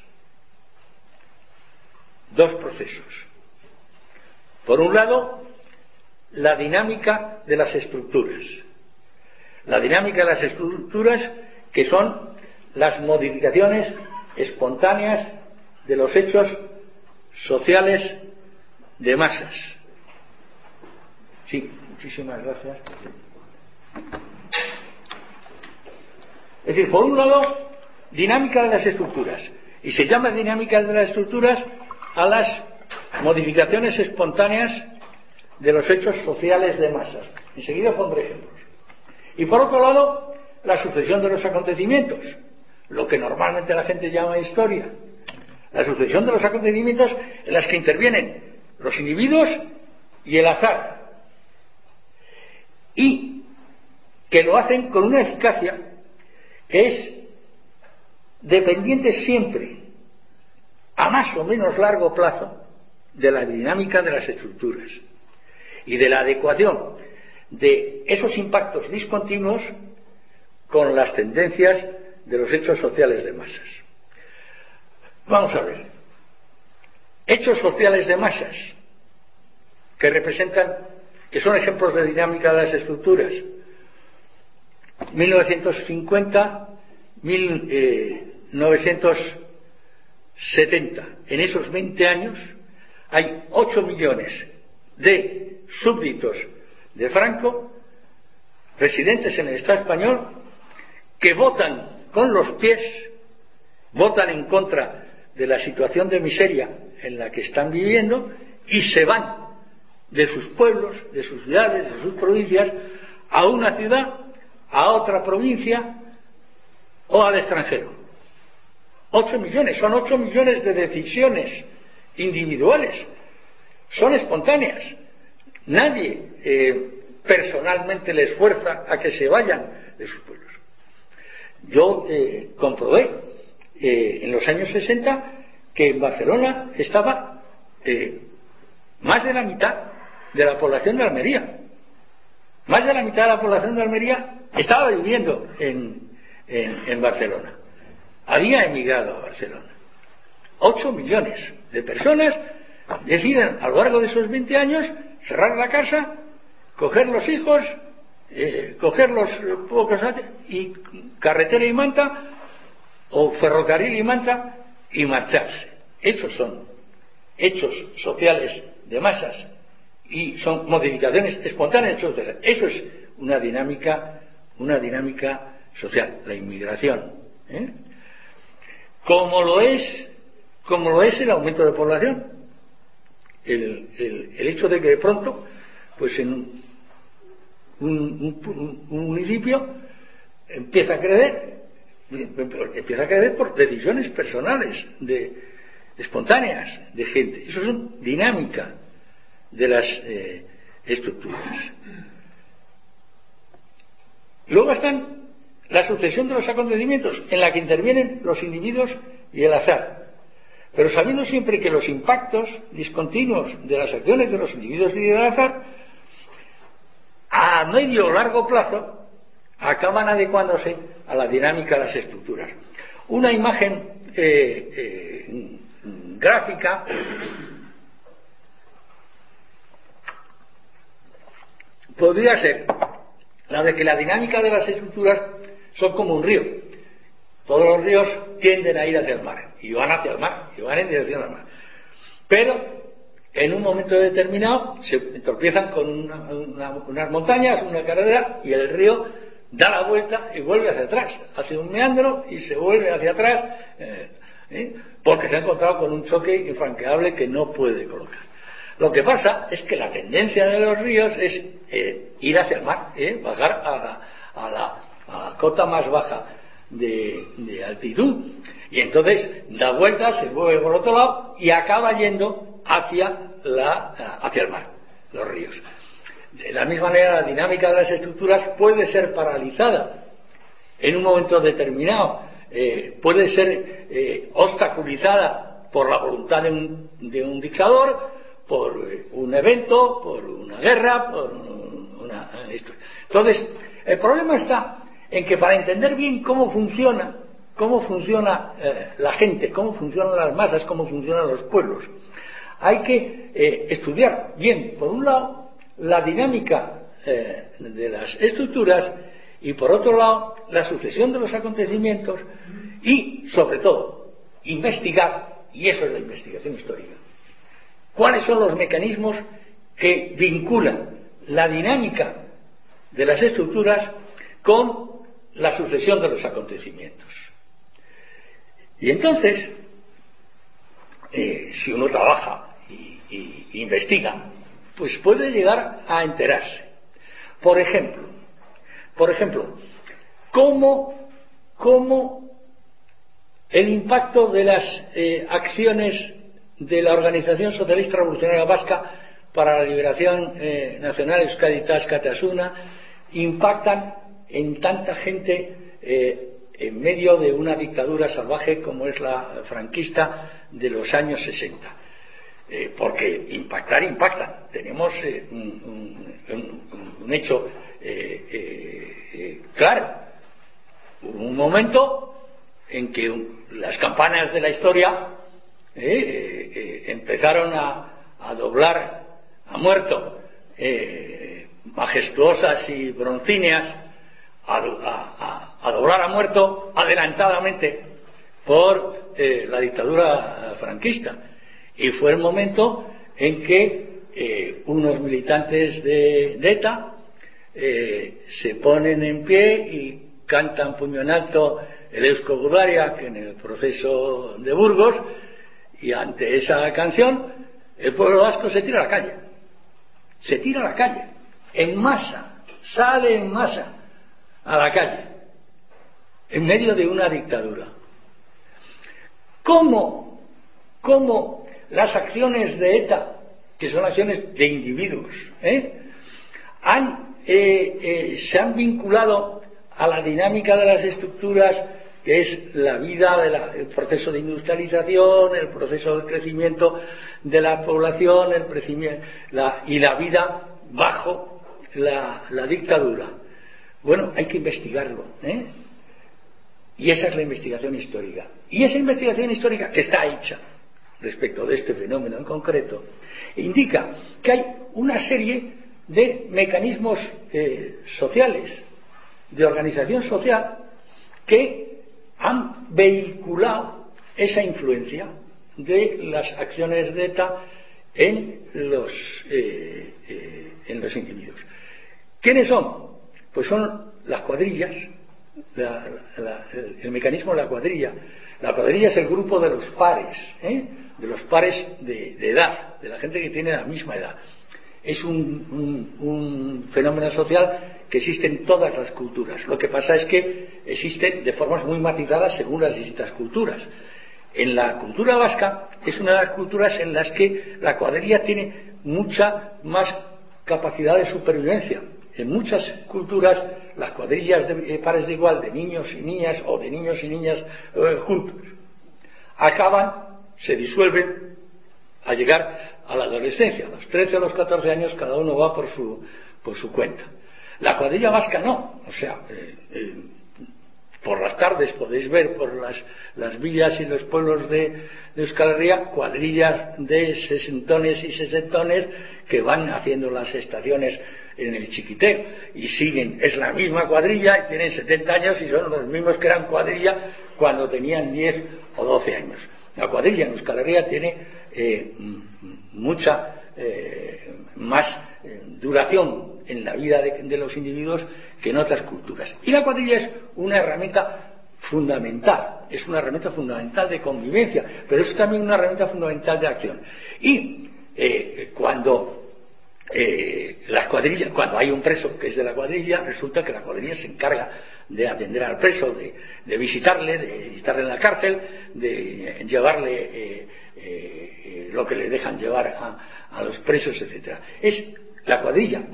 dos procesos. Por un lado, la dinámica de las estructuras. La dinámica de las estructuras que son las modificaciones espontáneas de los hechos sociales de masas. Sí, muchísimas gracias. Es decir, por un lado, dinámica de las estructuras. Y se llama dinámica de las estructuras a las modificaciones espontáneas de los hechos sociales de masas. Enseguida pondré ejemplos. Y por otro lado, la sucesión de los acontecimientos, lo que normalmente la gente llama historia. La sucesión de los acontecimientos en las que intervienen los individuos y el azar. Y que lo hacen con una eficacia que es dependiente siempre, a más o menos largo plazo, de la dinámica de las estructuras y de la adecuación de esos impactos discontinuos con las tendencias de los hechos sociales de masas. Vamos a ver. Hechos sociales de masas que representan, que son ejemplos de dinámica de las estructuras. 1950, 1970. En esos 20 años hay 8 millones de súbditos de Franco, residentes en el Estado español, que votan con los pies, votan en contra de la situación de miseria en la que están viviendo y se van de sus pueblos, de sus ciudades, de sus provincias, a una ciudad, a otra provincia o al extranjero. 8 millones, son 8 millones de decisiones individuales, son espontáneas. Nadie personalmente les fuerza a que se vayan de sus pueblos. Yo comprobé en los años 60 que en Barcelona estaba más de la mitad de la población de Almería. Más de la mitad de la población de Almería estaba viviendo en Barcelona. Había emigrado a Barcelona. 8 millones de personas deciden a lo largo de esos 20 años cerrar la casa, coger los hijos coger los pocos y carretera y manta, o ferrocarril y manta, y marcharse. Esos son hechos sociales de masas y son modificaciones espontáneas. Eso es una dinámica social, la inmigración, como lo es el aumento de población, el hecho de que de pronto, pues en un municipio empieza a crecer por decisiones personales, espontáneas de gente. Eso es dinámica de las estructuras. Luego están la sucesión de los acontecimientos, en la que intervienen los individuos y el azar, pero sabiendo siempre que los impactos discontinuos de las acciones de los individuos y del azar, a medio o largo plazo, acaban adecuándose a la dinámica de las estructuras. Una imagen gráfica podría ser la de que la dinámica de las estructuras son como un río. Todos los ríos tienden a ir hacia el mar, y van hacia el mar, y van en dirección al mar. Pero en un momento determinado se tropiezan con unas montañas, una carretera, y el río da la vuelta y vuelve hacia atrás, hace un meandro y se vuelve hacia atrás, porque se ha encontrado con un choque infranqueable que no puede colocar. Lo que pasa es que la tendencia de los ríos es ir hacia el mar, bajar a la cota más baja de altitud, y entonces da vuelta, se mueve por otro lado y acaba yendo hacia el mar, los ríos. De la misma manera, la dinámica de las estructuras puede ser paralizada en un momento determinado, puede ser obstaculizada por la voluntad de un dictador, por un evento, por una guerra, Entonces, el problema está en que para entender bien cómo funciona la gente, cómo funcionan las masas, cómo funcionan los pueblos, hay que estudiar bien, por un lado, la dinámica de las estructuras y, por otro lado, la sucesión de los acontecimientos y, sobre todo, investigar, y eso es la investigación histórica, cuáles son los mecanismos que vinculan la dinámica de las estructuras con la sucesión de los acontecimientos. Y entonces, si uno trabaja y investiga, pues puede llegar a enterarse. Por ejemplo, cómo el impacto de las acciones de la Organización Socialista Revolucionaria Vasca para la Liberación Nacional Euskadi Tasuna impactan en tanta gente en medio de una dictadura salvaje como es la franquista de los años 60. Porque impactan. Tenemos un hecho claro. Hubo un momento en que las campanas de la historia empezaron a doblar a muerto, majestuosas y broncíneas, a doblar a muerto adelantadamente por la dictadura franquista. Y fue el momento en que unos militantes de ETA se ponen en pie y cantan puño en alto el Eusko Gudariak en el proceso de Burgos, y ante esa canción el pueblo vasco se tira a la calle, en masa, sale en masa a la calle, en medio de una dictadura. ¿Cómo las acciones de ETA, que son acciones de individuos, se han vinculado a la dinámica de las estructuras, que es la vida, el proceso de industrialización, el proceso de crecimiento de la población, y la vida bajo la dictadura? Bueno, hay que investigarlo, y esa es la investigación histórica. Y esa investigación histórica, que está hecha respecto de este fenómeno en concreto, indica que hay una serie de mecanismos sociales, de organización social, que han vehiculado esa influencia de las acciones de ETA en los individuos. ¿Quiénes son? Pues son las cuadrillas, el mecanismo de la cuadrilla. La cuadrilla es el grupo de los pares, de edad, de la gente que tiene la misma edad. Es un fenómeno social que existe en todas las culturas. Lo que pasa es que existe de formas muy matizadas según las distintas culturas. En la cultura vasca es una de las culturas en las que la cuadrilla tiene mucha más capacidad de supervivencia. En muchas culturas las cuadrillas de pares de igual, de niños y niñas o de niños y niñas juntos, se disuelven al llegar a la adolescencia. A los 13 o los 14 años cada uno va por su cuenta. La cuadrilla vasca no, o sea, por las tardes podéis ver por las villas y los pueblos de Euskal Herria cuadrillas de sesentones y sesentones que van haciendo las estaciones en el Chiquiteo y siguen, es la misma cuadrilla y tienen 70 años y son los mismos que eran cuadrilla cuando tenían 10 o 12 años. La cuadrilla en Euskal Herria tiene mucha más duración en la vida de los individuos que en otras culturas. Y la cuadrilla es una herramienta fundamental, de convivencia, pero es también una herramienta fundamental de acción. Y cuando hay un preso que es de la cuadrilla, resulta que la cuadrilla se encarga de atender al preso, de visitarle en la cárcel, de llevarle lo que le dejan llevar a los presos, etc. Es la cuadrilla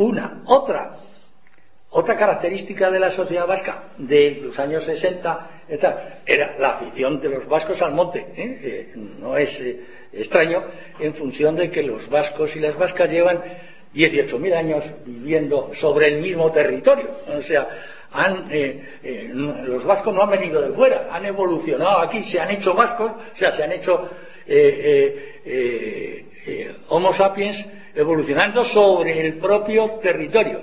otra característica de la sociedad vasca de los años 60 era la afición de los vascos al monte. No es extraño en función de que los vascos y las vascas llevan 18.000 años viviendo sobre el mismo territorio. O sea, los vascos no han venido de fuera, han evolucionado aquí, se han hecho vascos, o sea, se han hecho Homo sapiens evolucionando sobre el propio territorio,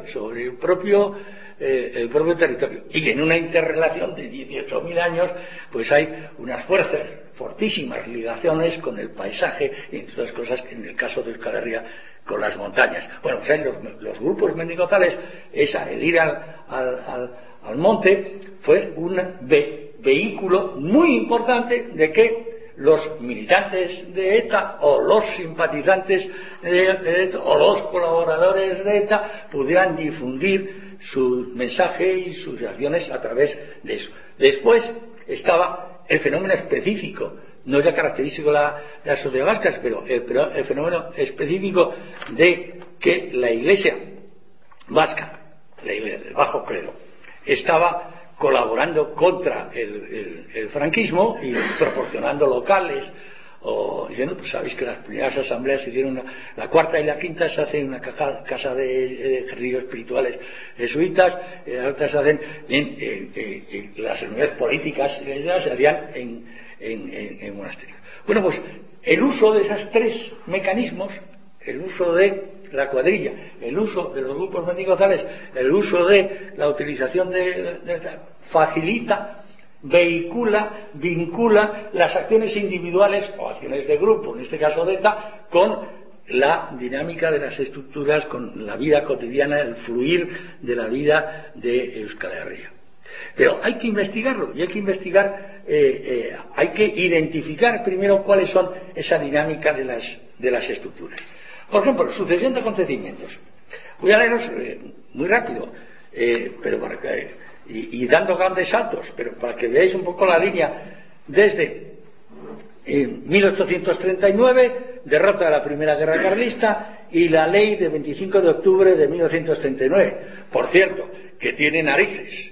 territorio. Y en una interrelación de 18.000 años, pues hay unas fuerzas, fortísimas ligaciones con el paisaje y entre otras cosas, en el caso de Euskal Herria, con las montañas. Bueno, pues los grupos mendigotales, el ir al monte fue un vehículo muy importante de que los militantes de ETA o los simpatizantes de ETA o los colaboradores de ETA pudieran difundir su mensaje y sus acciones a través de eso. Después estaba el fenómeno específico, no es ya característico de la sociedad vasca, pero el fenómeno específico de que la Iglesia vasca, la Iglesia del Bajo Clero, estaba colaborando contra el franquismo y proporcionando locales o diciendo, pues sabéis que las primeras asambleas se hicieron, la cuarta y la quinta se hacen en una casa de ejercicios espirituales jesuitas, las otras se hacen las reuniones políticas se hacían en monasterios. Bueno, pues el uso de esos tres mecanismos, el uso de la cuadrilla, el uso de los grupos mendigotales, el uso de la utilización facilita, vehicula, vincula las acciones individuales o acciones de grupo, en este caso de ETA, con la dinámica de las estructuras, con la vida cotidiana, el fluir de la vida de Euskal Herria. Pero hay que investigarlo y hay que investigar, hay que identificar primero cuáles son esa dinámica de las estructuras. Por ejemplo, sucesión de acontecimientos. Voy a leeros muy rápido, pero para que, y dando grandes saltos, pero para que veáis un poco la línea desde 1839, derrota de la Primera Guerra Carlista y la ley de 25 de octubre de 1939. Por cierto, que tiene narices,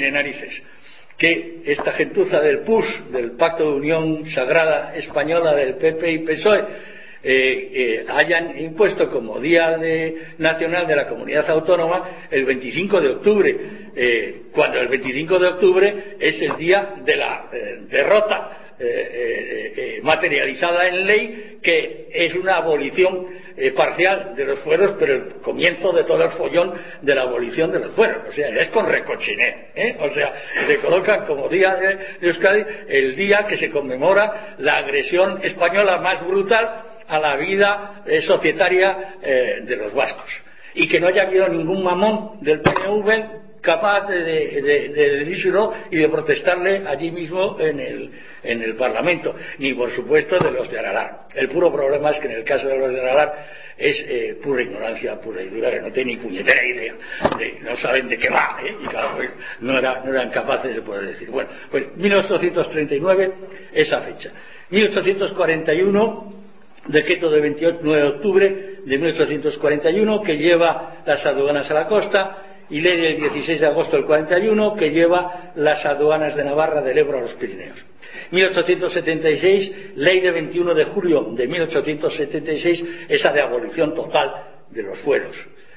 que esta gentuza del PUS, del Pacto de Unión Sagrada Española del PP y PSOE, hayan impuesto como Día Nacional de la Comunidad Autónoma el 25 de octubre, cuando el 25 de octubre es el día de la derrota materializada en ley, que es una abolición parcial de los fueros, pero el comienzo de todo el follón de la abolición de los fueros. O sea, es con recochineo, O sea, se colocan como día de Euskadi el día que se conmemora la agresión española más brutal a la vida societaria de los vascos. Y que no haya habido ningún mamón del PNV capaz de decírselo y de protestarle allí mismo en el Parlamento, ni por supuesto de los de Aralar. El puro problema es que en el caso de los de Aralar es pura ignorancia, pura y dura, que no tienen ni puñetera idea, no saben de qué va, y claro, pues, no eran capaces de poder decir. Bueno, pues 1839, esa fecha. 1841, decreto de 29 de octubre de 1841, que lleva las aduanas a la costa, y ley del 16 de agosto del 41, que lleva las aduanas de Navarra, del Ebro a los Pirineos. 1876, ley de 21 de julio de 1876, esa de abolición total de los fueros.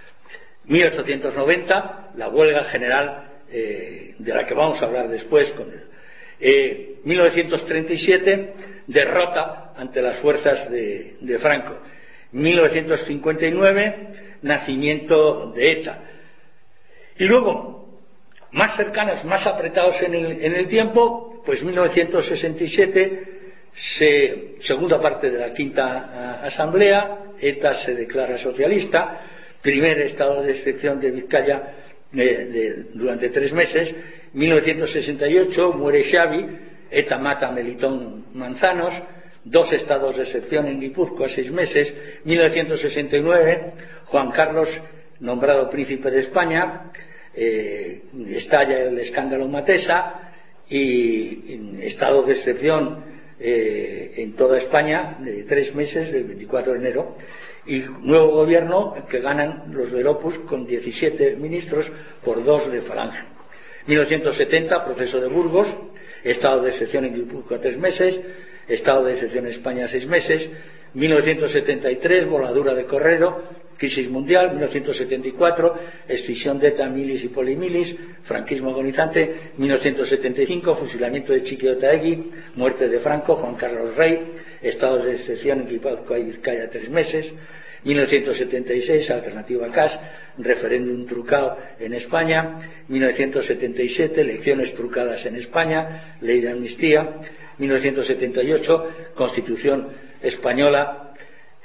1890, la huelga general, de la que vamos a hablar después. 1937, derrota ante las fuerzas de Franco. 1959, nacimiento de ETA. Y luego, más cercanos, más apretados en el tiempo, pues 1967, segunda parte de la quinta asamblea, ETA se declara socialista, primer estado de excepción de Vizcaya durante 3 meses. 1968, muere Xavi, ETA mata a Melitón Manzanos, 2 estados de excepción en Guipúzcoa, 6 meses. 1969, Juan Carlos nombrado príncipe de España, estalla el escándalo Matesa y estado de excepción en toda España de 3 meses, del 24 de enero, y nuevo gobierno que ganan los del Opus con 17 ministros por 2 de Falange. 1970, proceso de Burgos, estado de excepción en Guipúzcoa 3 meses, estado de excepción en España 6 meses. 1973, voladura de Correro, crisis mundial. 1974, escisión de ETA, milis y polimilis, franquismo agonizante. 1975, fusilamiento de Txiki Otaegi, muerte de Franco, Juan Carlos Rey, estados de excepción en Guipúzcoa y Vizcaya 3 meses. 1976, alternativa CAS, referéndum trucado en España. 1977, elecciones trucadas en España, ley de amnistía. 1978, Constitución española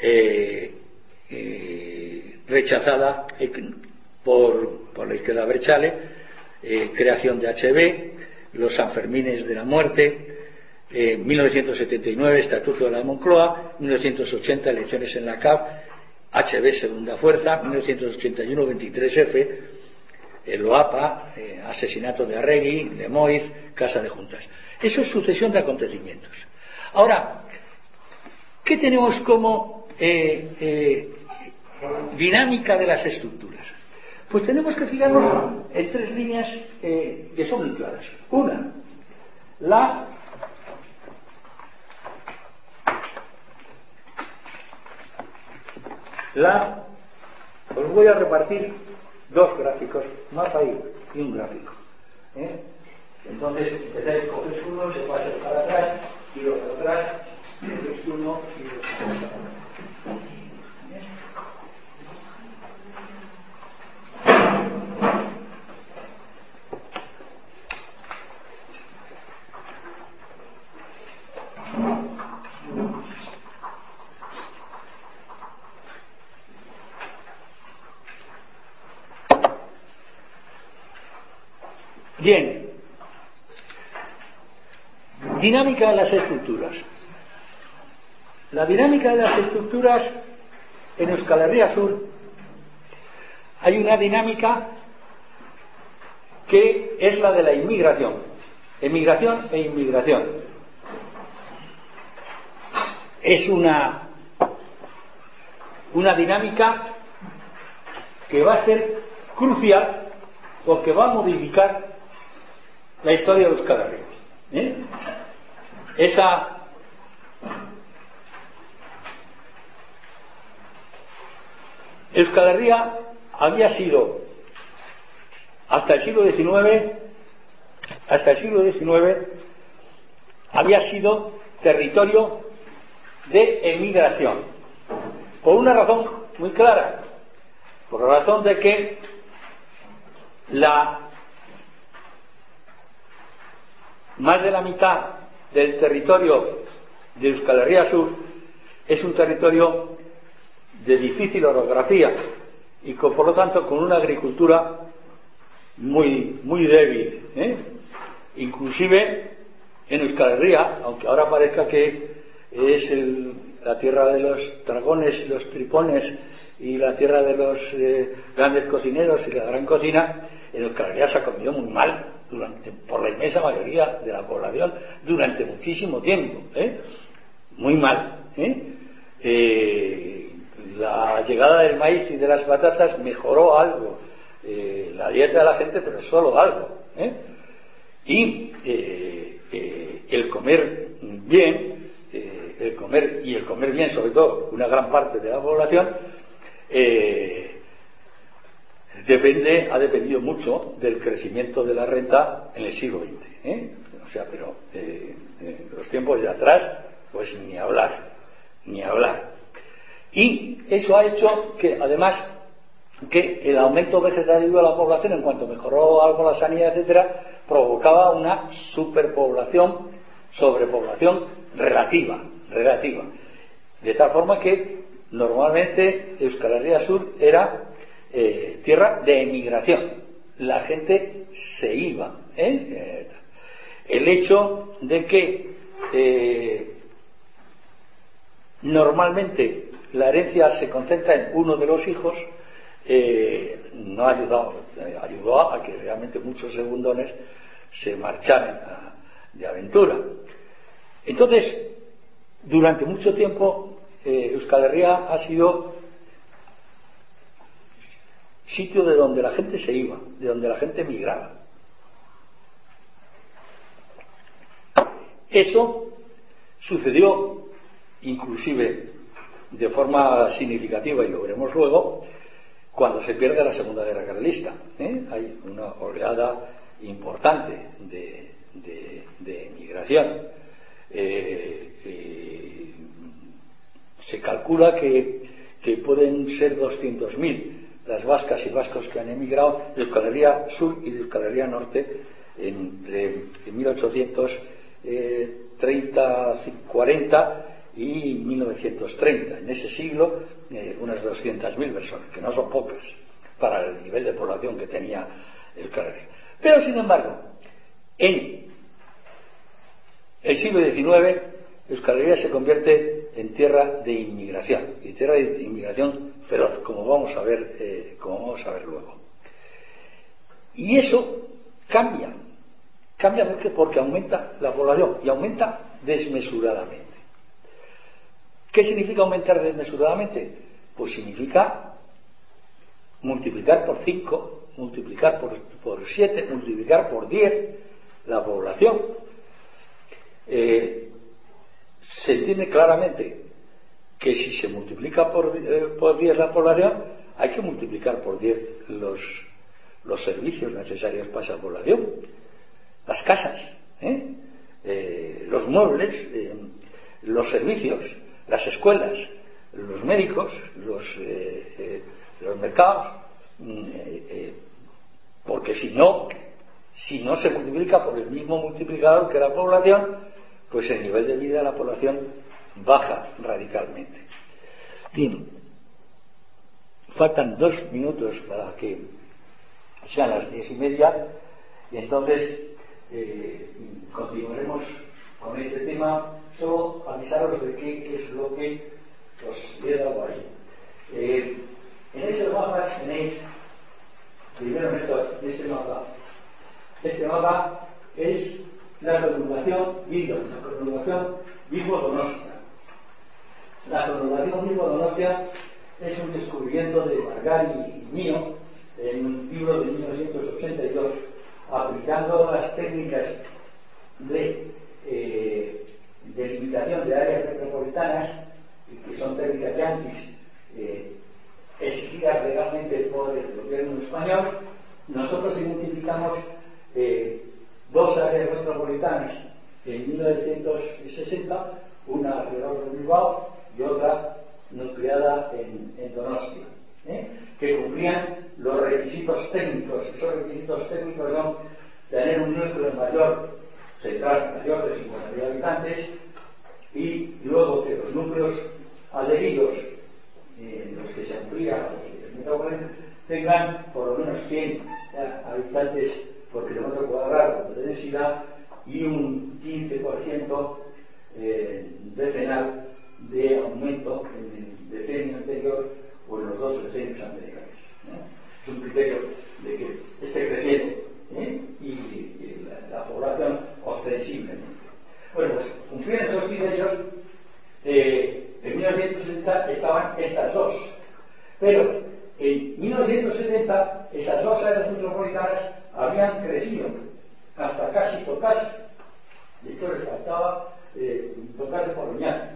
rechazada por la izquierda Berchale, creación de HB, los Sanfermines de la muerte. 1979, Estatuto de la Moncloa. 1980, elecciones en la CAF, HB segunda fuerza. 1981, 23F, el OAPA, asesinato de Arregui, de Moiz, Casa de Juntas. Eso es sucesión de acontecimientos. Ahora, ¿qué tenemos como dinámica de las estructuras? Pues tenemos que fijarnos en 3 líneas que son muy claras. Una, os voy a repartir 2 gráficos, mapa y un gráfico. Entonces empezáis, cogéis uno, se pasa para atrás y los de atrás, cogéis uno y los de atrás. Bien, dinámica de las estructuras. La dinámica de las estructuras en Euskal Herria Sur, hay una dinámica que es la de la inmigración, emigración e inmigración. Es una dinámica que va a ser crucial porque va a modificar la historia de Euskal Herria. Euskal Herria había sido hasta el siglo XIX había sido territorio de emigración. Por una razón muy clara, por la razón de que más de la mitad del territorio de Euskal Herria Sur es un territorio de difícil orografía y por lo tanto con una agricultura muy, muy débil, inclusive en Euskal Herria, aunque ahora parezca que es la tierra de los dragones y los tripones y la tierra de los grandes cocineros y la gran cocina, en Euskal Herria se ha comido muy mal por la inmensa mayoría de la población durante muchísimo tiempo, muy mal. La llegada del maíz y de las patatas mejoró algo la dieta de la gente, pero solo algo. Y el comer bien, el comer bien, sobre todo una gran parte de la población, ha dependido mucho del crecimiento de la renta en el siglo XX. O sea, pero en los tiempos de atrás, pues ni hablar. Y eso ha hecho que, además, que el aumento vegetativo de la población, en cuanto mejoró algo la sanidad, etcétera, provocaba una sobrepoblación relativa. De tal forma que normalmente Euskal Herria Sur era tierra de emigración. La gente se iba. El hecho de que normalmente la herencia se concentra en uno de los hijos no ayudó a que realmente muchos segundones se marcharan de aventura. Entonces, durante mucho tiempo Euskal Herria ha sido sitio de donde la gente se iba, de donde la gente migraba. Eso sucedió inclusive de forma significativa, y lo veremos luego, cuando se pierde la Segunda Guerra Carlista. Hay una oleada importante de migración. Se calcula que pueden ser 200.000 las vascas y vascos que han emigrado de Euskal Herria Sur y de Euskal Herria Norte entre 1840 y 1930. En ese siglo, unas 200.000 personas, que no son pocas para el nivel de población que tenía Euskal Herria. Pero, sin embargo, en el siglo XIX, Euskal Herria se convierte en tierra de inmigración, y tierra de inmigración feroz, como vamos a ver luego. Y eso cambia mucho porque aumenta la población, y aumenta desmesuradamente. ¿Qué significa aumentar desmesuradamente? Pues significa multiplicar por 5, multiplicar por 7, multiplicar por 10 la población. Se entiende claramente que si se multiplica por 10 la población, hay que multiplicar por 10 los servicios necesarios para esa población, las casas, los muebles, los servicios, las escuelas, los médicos, los mercados, porque si no se multiplica por el mismo multiplicador que la población, pues el nivel de vida de la población baja radicalmente. Bien, faltan 2 minutos para que sean las 10:30, y entonces continuaremos con este tema. Solo avisaros de qué es lo que os he dado ahí. En ese mapa tenéis, primero en este mapa. Este mapa es la conurbación Bilbo-Donostia. La conurbación Bilbo-Donostia es un descubrimiento de Margari y mío en un libro de 1982, aplicando las técnicas de delimitación de áreas metropolitanas, y que son técnicas yanquis exigidas legalmente por el gobierno español. Nosotros identificamos 2 áreas metropolitanas en 1960, una alrededor de Bilbao y otra nucleada en Donostia, que cumplían los requisitos técnicos. Esos requisitos técnicos son tener un núcleo mayor, central mayor de 50.000 habitantes, y luego que los núcleos adheridos, los que se amplían, los que se amplían, tengan por lo menos 100 habitantes por kilómetro cuadrado de densidad y un 15% decenal de aumento en el decenio anterior o en los 2 decenios anteriores. Es un criterio de que esté creciendo y la población ostensiblemente. Bueno, pues cumplían esos criterios. En 1960 estaban estas dos, pero en 1970 esas dos áreas metropolitanas habían crecido hasta casi tocarse. De hecho, les faltaba tocarse por Oñate,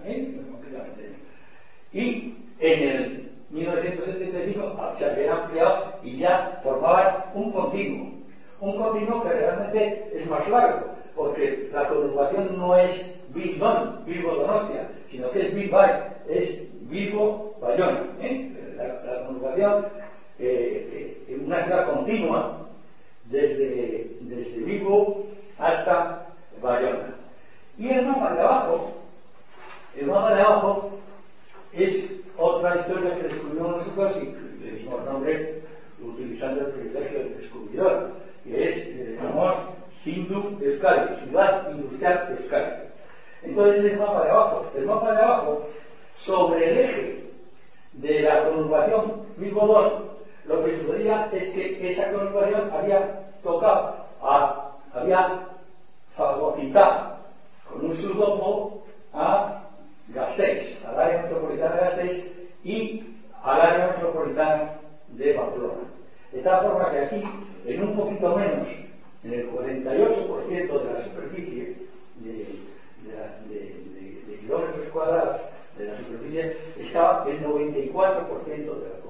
y en el 1975 se habían ampliado y ya formaban un continuo que realmente es más largo, porque la conurbación no es Bilbo-Donostia, sino que es Bilbao, es Bilbo-Bayona. La conurbación es una ciudad continua desde Bilbo hasta Bayona. Y el mapa de abajo es otra historia que descubrimos nosotros y le dimos nombre utilizando el privilegio del descubridor, que es, le llamamos Hindu Euskadi, Ciudad Industrial Euskadi. Entonces el mapa de abajo, sobre el eje de la conurbación Bilbo-Don, lo que sucedía es que esa conurbación había fagocitado con un sudomo a Gasteiz, al área metropolitana de Gasteiz y al área metropolitana de Pamplona. De tal forma que aquí, en un poquito menos, en el 48% de la superficie de kilómetros cuadrados de la superficie, estaba el 94% de la